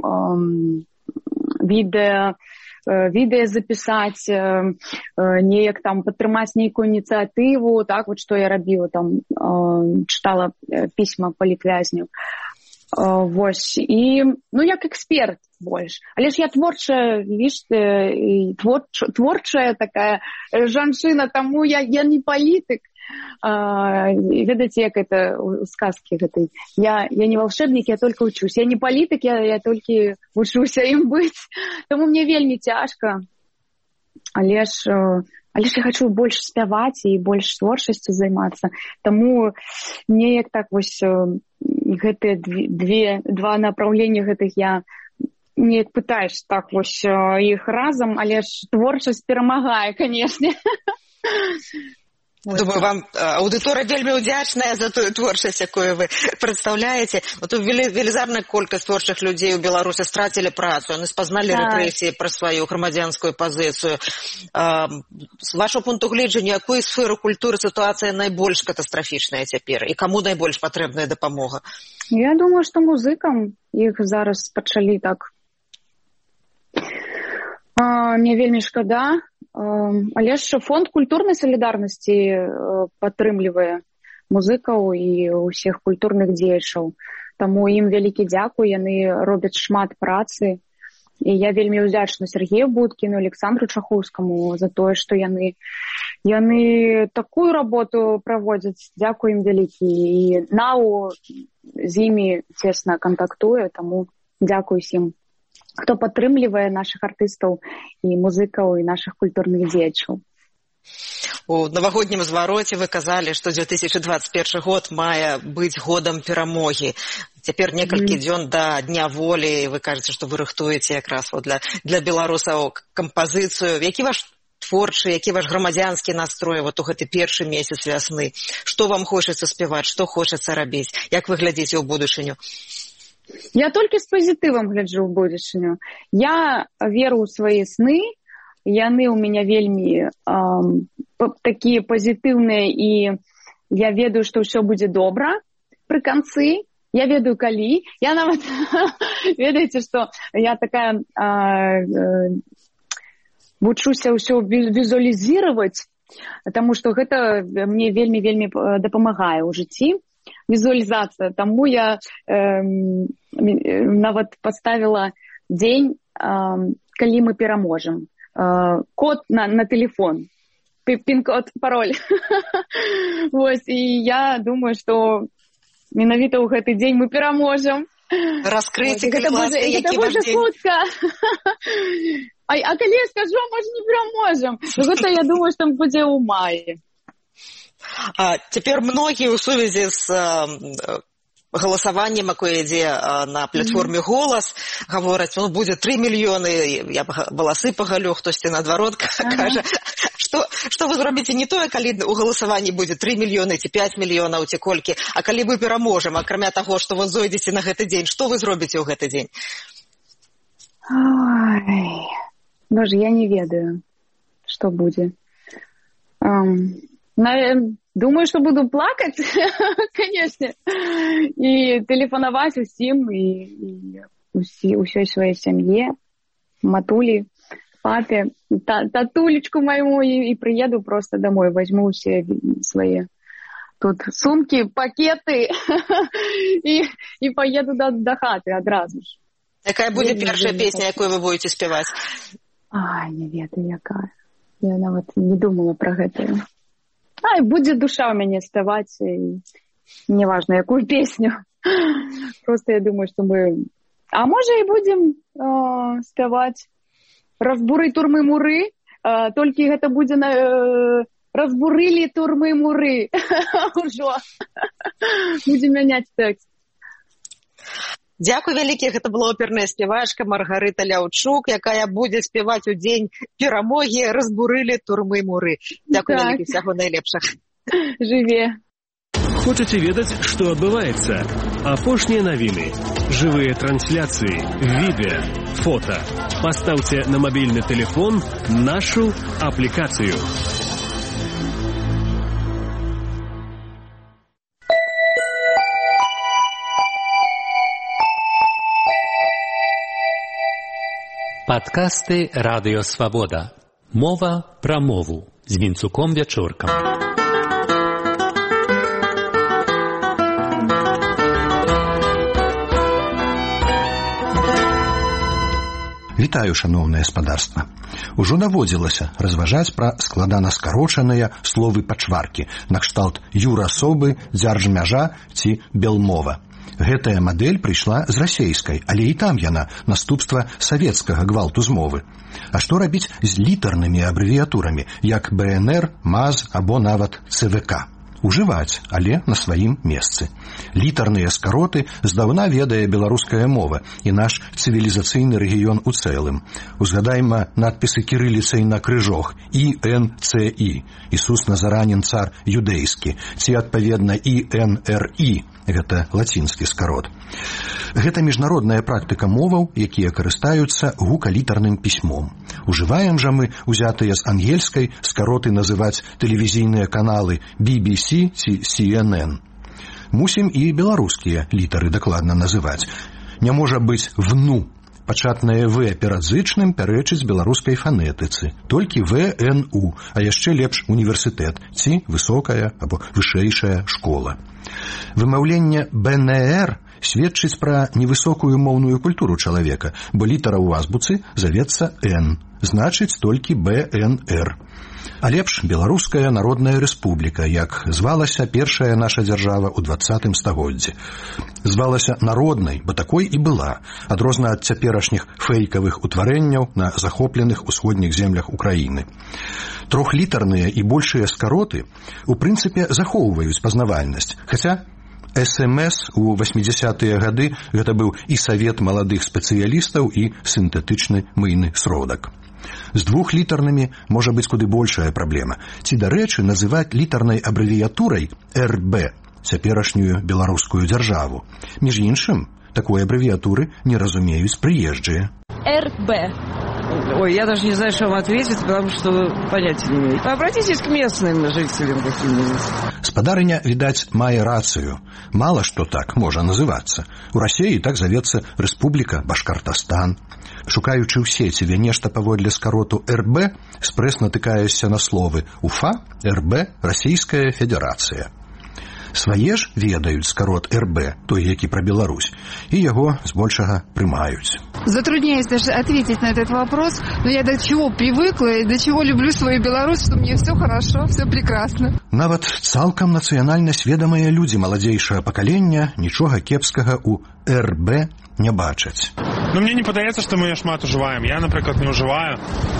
відэа, відэа запісаць, неяк там падтрымаць нейкую ініцыятыву, так вот, што я рабіла, там чытала пісьма палітвязняў. Вось, і, ну, як эксперт больш. Але ж я творчая, вішце, творч, творчая такая жанчына, таму я, я не палітык. А, ведаеце, як это у сказкі гэтай. Я, я не волшебник, я только учусь. Я не палітык, я, я толькі вучуся ім быць. Таму мне вельмі цяжка. Але ж, але ж я хочу больш спяваць і больш творчасцю займацца. Таму неяк так вось гэтыя две, два направлення гэтых я неяк пытаюсь так вось іх разам, але ж творчасць перамагае, канешне. Думаю, вам аўдыторыя вельмі ўдзячная за тую творчасць, якую вы прадстаўляеце. Тут велізарная колькасць творчых людзей у Беларусі страцілі працу, яны спазналі рэпрэсіі пра сваю грамадзянскую пазіцыю. З вашого пункту гледжання, якую сферу культуры сітуацыя найбольш катастрафічная цяпер і каму найбольш патрэбная дапамога? Я думаю, што музыкам іх зараз пачалі так. Мне вельмі шкада. Але ж фонд культурнай салідарнасці падтрымлівае музыкаў і ўсіх культурных дзеячаў. Таму ім вялікі дзякуй, яны робяць шмат працы. І я вельмі ўдзячна Сергею Будкіну, Александру Чахоўскаму за тое, што яны, яны такую работу праводзяць. Дзякуй ім вялікі. І НАУ з імі цесна кантактуе, таму дзякуй усім, хто падтрымлівае нашых артыстаў і музыкаў, і нашых культурных дзеячаў. У навагоднім звароце вы казалі, што две тысячи двадцать первый год мае быць годам перамогі. Цяпер некалькі mm. дзён да Дня волі, вы кажаце, што вы рыхтуеце якраз для, для беларусаў кампазіцыю. Які ваш творчы, які ваш грамадзянскі настрой вот у гэты першы месяц вясны? Што вам хочацца спяваць, што хочацца рабіць? Як вы глядзіце ў будучыню? Я толькі з пазітывам гляджу ў будучыню. Я веру ў свае сны, яны ў мяне вельмі эм, такія пазітыўныя, і я ведаю, што ўсё будзе добра пры канцы. Я ведаю, калі. Я нават, ведаеце, што я такая э, э, вучуся ўсё візуалізировать, таму што гэта мне вельмі-вельмі дапамагае ў жыцці. Візуалізацыя. Таму я э, нават паставіла дзень, э, калі мы пераможам. Э, код на, на телефон. Пін-код, пароль. Вось, і я думаю, што менавіта ў гэты дзень мы пераможам. Раскрыйце, калі ласка, які ваш дзень. Хутка. А, а калі я скажу, можа, не пераможам. Гэта, я думаю, што будзе ў маі. А, цяпер многія ў сувязі з а, галасаваннем, якое ідзе а, на платформе «Голас», гавораць, ну, будзе тры мільёны, я валасы пагалю, хтосьці наадварот кажа. Што, што вы зробіце не тое, калі ў галасаванні будзе тры мільёны ці пяць мільёнаў ці колькі, а калі вы пераможам, акрамя таго, што вы зойдзеце на гэты дзень, што вы зробіце ў гэты дзень? Ой, боже, я не ведаю, што будзе. Um... Думаю, что буду плакать, конечно, и телефоновать усім, и, и усі, усей своей семье, матуле, папе, та, татулечку моему, и, и приеду просто домой, возьму все свои тут сумки, пакеты, и, и поеду до, до хаты одразу ж. Какая будет первая песня, якую вы будете спевать? Ай, не ведаю, якая. Я нават не думала про гэта. Ай, будзе душа ў мяне спяваць, неважно, якую песню. Просто я думаю, што мы... А можа і будзем э, спяваць «Разбуры турмы муры», э, толькі гэта будзе на... Э, «Разбурылі турмы муры». Ужо. Будзем мяняць тэкст. Дзякуй вялікі, гэта была оперная спявачка Маргарыта Ляўчук, якая будзе спяваць у дзень перамогі «Разбурылі турмы муры». Дзякуй так. Вялікі, всяго найлепшых. Жыве. Хочаце ведаць, што адбываецца? Апошнія навіны, жывыя трансляцыі, відэа, фота. Пастаўце на мабільны тэлефон нашу аплікацыю. Падкасты «Радыё Свабода». Мова пра мову з Вінцуком Вячоркам. Вітаю, шаноўнае спадарства. Ужо даводзілася разважаць пра складана скарочаныя словы-пачваркі, накшталт юрасобы, дзяржмяжа ці белмова. Гэтая мадэль прыйшла з расейскай, але і там яна наступства савецкага гвалту змовы. А што рабіць з літарнымі абрэвіятурамі, як бэ эн эр, маз або нават цэ вэ ка? ужываць, але на сваім месцы. Літарныя скароты здаўна ведае беларуская мова і наш цывілізацыйны рэгіён у цэлым. Узгадайма надпісы кірыліцай на крыжох І Н Ц І, Ісус Назаранін цар юдэйскі, ці адпаведна І Н Р І, гэта лацінскі скарот. Гэта міжнародная практыка моваў, якія карыстаюцца гукалітарным пісьмом. Ужываем жа мы узятыя з ангельскай скароты называць тэлевізійныя каналы Би Би Си ці Си Эн Эн. Мусім і беларускія літары дакладна называць. Не можа быць вну. Пачатнае В перад зычным пярэчыць беларускай фанетыцы. Толькі В Н У, а яшчэ лепш універсітэт ці высокая або вышэйшая школа. Вымаўленне Б Н Р сведчыць пра невысокую моўную культуру чалавека, бо літара ў азбуцы завецца Н, значыць толькі Б Н Р. А лепш Беларуская Народная Рэспубліка, як звалася першая наша дзяржава ў дваццатым стагоддзі. Звалася народнай, бо такой і была, адрозна ад цяперашніх фэйкавых утварэнняў на захопленых усходніх землях Украіны. Трохлітарныя і большыя скароты у прынцыпе захоўваюць пазнавальнасць, хаця эс эм эс у васьмідзясятыя гады гэта быў і савет маладых спецыялістаў і сінтэтычны мыйны сродак. З двухлітарнымі можа быць куды большая праблема. Ці, дарэчы, называць літарнай абрэвіятурай Р Б цяперашнюю беларускую дзяржаву. Між іншым, такой абрэвіятуры не разумеюць прыезджыя. Р Б. Ой, я даже не знаю, что вам ответить, потому что понятия не имею. Обратитесь к местным жителям каким-нибудь. Спадарыня, відаць, мае рацыю. Мала што так можа называцца. У Расіі так завецца Рэспубліка Башкартастан. Шукаючы ў сеціве нешта паводле скароту Р Б, спрэс натыкаешся на словы Уфа, Р Б, Расійская Федэрацыя. Свае ж ведаюць скарот Р Б, той, які пра Беларусь, і яго збольшага прымаюць. Затрудняюсь даже ответить на этот вопрос, но я до чего привыкла и до чего люблю свою Беларусь, что мне все хорошо, все прекрасно. Нават цалкам нацыянальна сведамыя людзі маладзейшага пакалення нічога кепскага ў Р Б не бачаць. Ну, мне не падаецца, што мы шмат ужываем. Я, напрыклад, не ўжываю.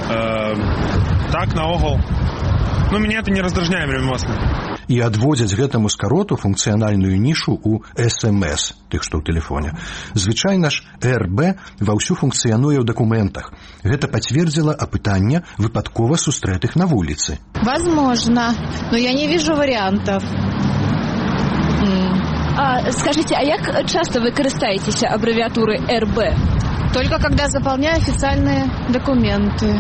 Э, так, наогул. Ну, мяне это не раздражняе вельмосна. І адводзяць гэтаму скароту функцыянальную нішу ў эс эм эс, тых, што ў тэлефоне. Звычайна ж Р Б ва ўсю функцыянуе ў дакументах. Гэта пацвердзіла апытанне выпадкова сустрэтых на вуліцы. Возможно, но я не вижу вариантов. А, скажите, а як часто вы карыстаетесь аббревиатурой Р Б? Только когда заполняю официальные документы.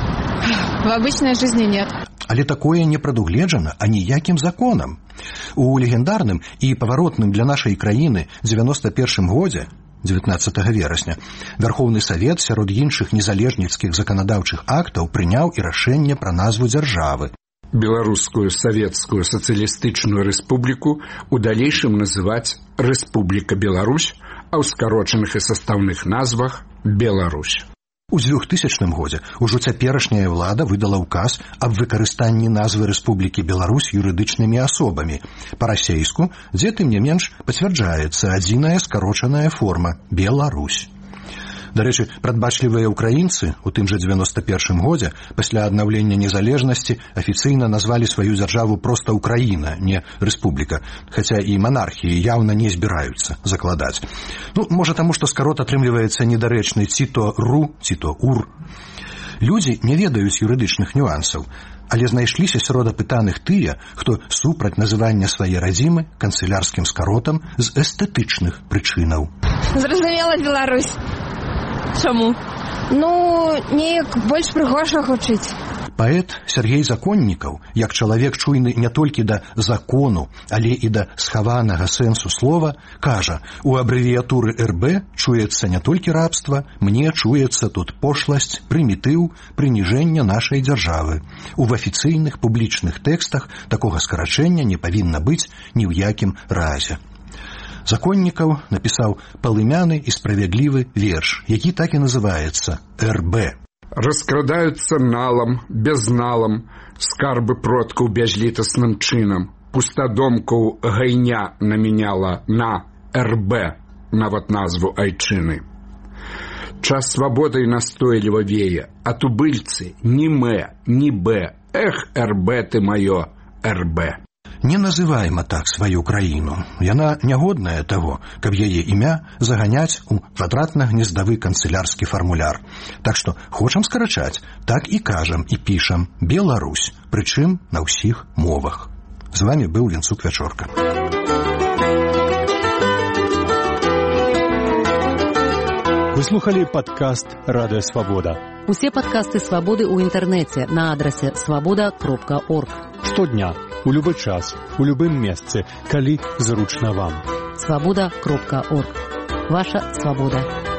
В обычной жизни нет. Але такое не прадугледжана аніякім законам. У легендарным і паваротным для нашай краіны дзевяноста першым годзе, дзевятнаццатага верасня, Вярхоўны Савет сярод іншых незалежніцкіх заканадаўчых актаў прыняў і рашэнне пра назву дзяржавы. Беларускую савецкую сацыялістычную рэспубліку у далейшым называць Рэспубліка Беларусь, а ў скарочаных і састаўных назвах Беларусь. У двухтысячным годзе ўжо цяперашняя ўлада выдала ўказ аб выкарыстанні назвы Рэспублікі Беларусь юрыдычнымі асобамі. Па-расейску, дзе тым не менш пацвярджаецца адзіная скарочаная форма Беларусь. Дарэчы, прадбачлівыя ўкраінцы у тым жа дзевяноста першым годзе пасля аднаўлення незалежнасці афіцыйна назвалі сваю дзяржаву проста Украіна, не Рэспубліка, хаця і манархіі яўна не збіраюцца закладаць. Ну, можа таму, што скарот атрымліваецца недарэчны ці то РУ, ці то УР. Людзі не ведаюць юрыдычных нюансаў, але знайшліся сярод апытаных тыя, хто супраць называння свае радзімы канцылярскім скаротам з эстэтычных прычынаў. Зразумела, Беларусь. Чаму? Ну, неяк больш прыгожа гучыць. Паэт Сергей Законнікаў, як чалавек чуйны не толькі да закону, але і да схаванага сэнсу слова, кажа, у абрэвіятуры Р Б чуецца не толькі рабства, мне чуецца тут пошласць, прымітыў, прыніжэнне нашай дзяржавы. У афіцыйных публічных тэкстах такога скарачэння не павінна быць ні ў якім разе. Законнікаў напісаў палымяны і справядлівы верш, які так і называецца Р Б. Раскрадаюцца налам, безналам, скарбы продкаў бязлітасным чынам. Пустадомкаў гайня намяняла на Р Б, нават назву айчыны. Час свабодай настойліва вее, а тубыльцы ні М, ні Б. Эх, Р Б ты маё, Р Б. Не называйма так сваю краіну. Яна нягодная таго, каб яе імя заганяць у квадратна-гнездавы канцылярскі фармуляр. Так што хочам скарачаць, так і кажам і пішам Беларусь, прычым на ўсіх мовах. З вами быў Янцук Вячорка. Вы слухали падкаст «Радыё Свабода». Усе падкасты «Свабоды» ў інтэрнэце на адрасе свабода кропка орг. Штодня, у любы час, у любым месцы, калі зручна вам. свабода кропка орг. Ваша свабода.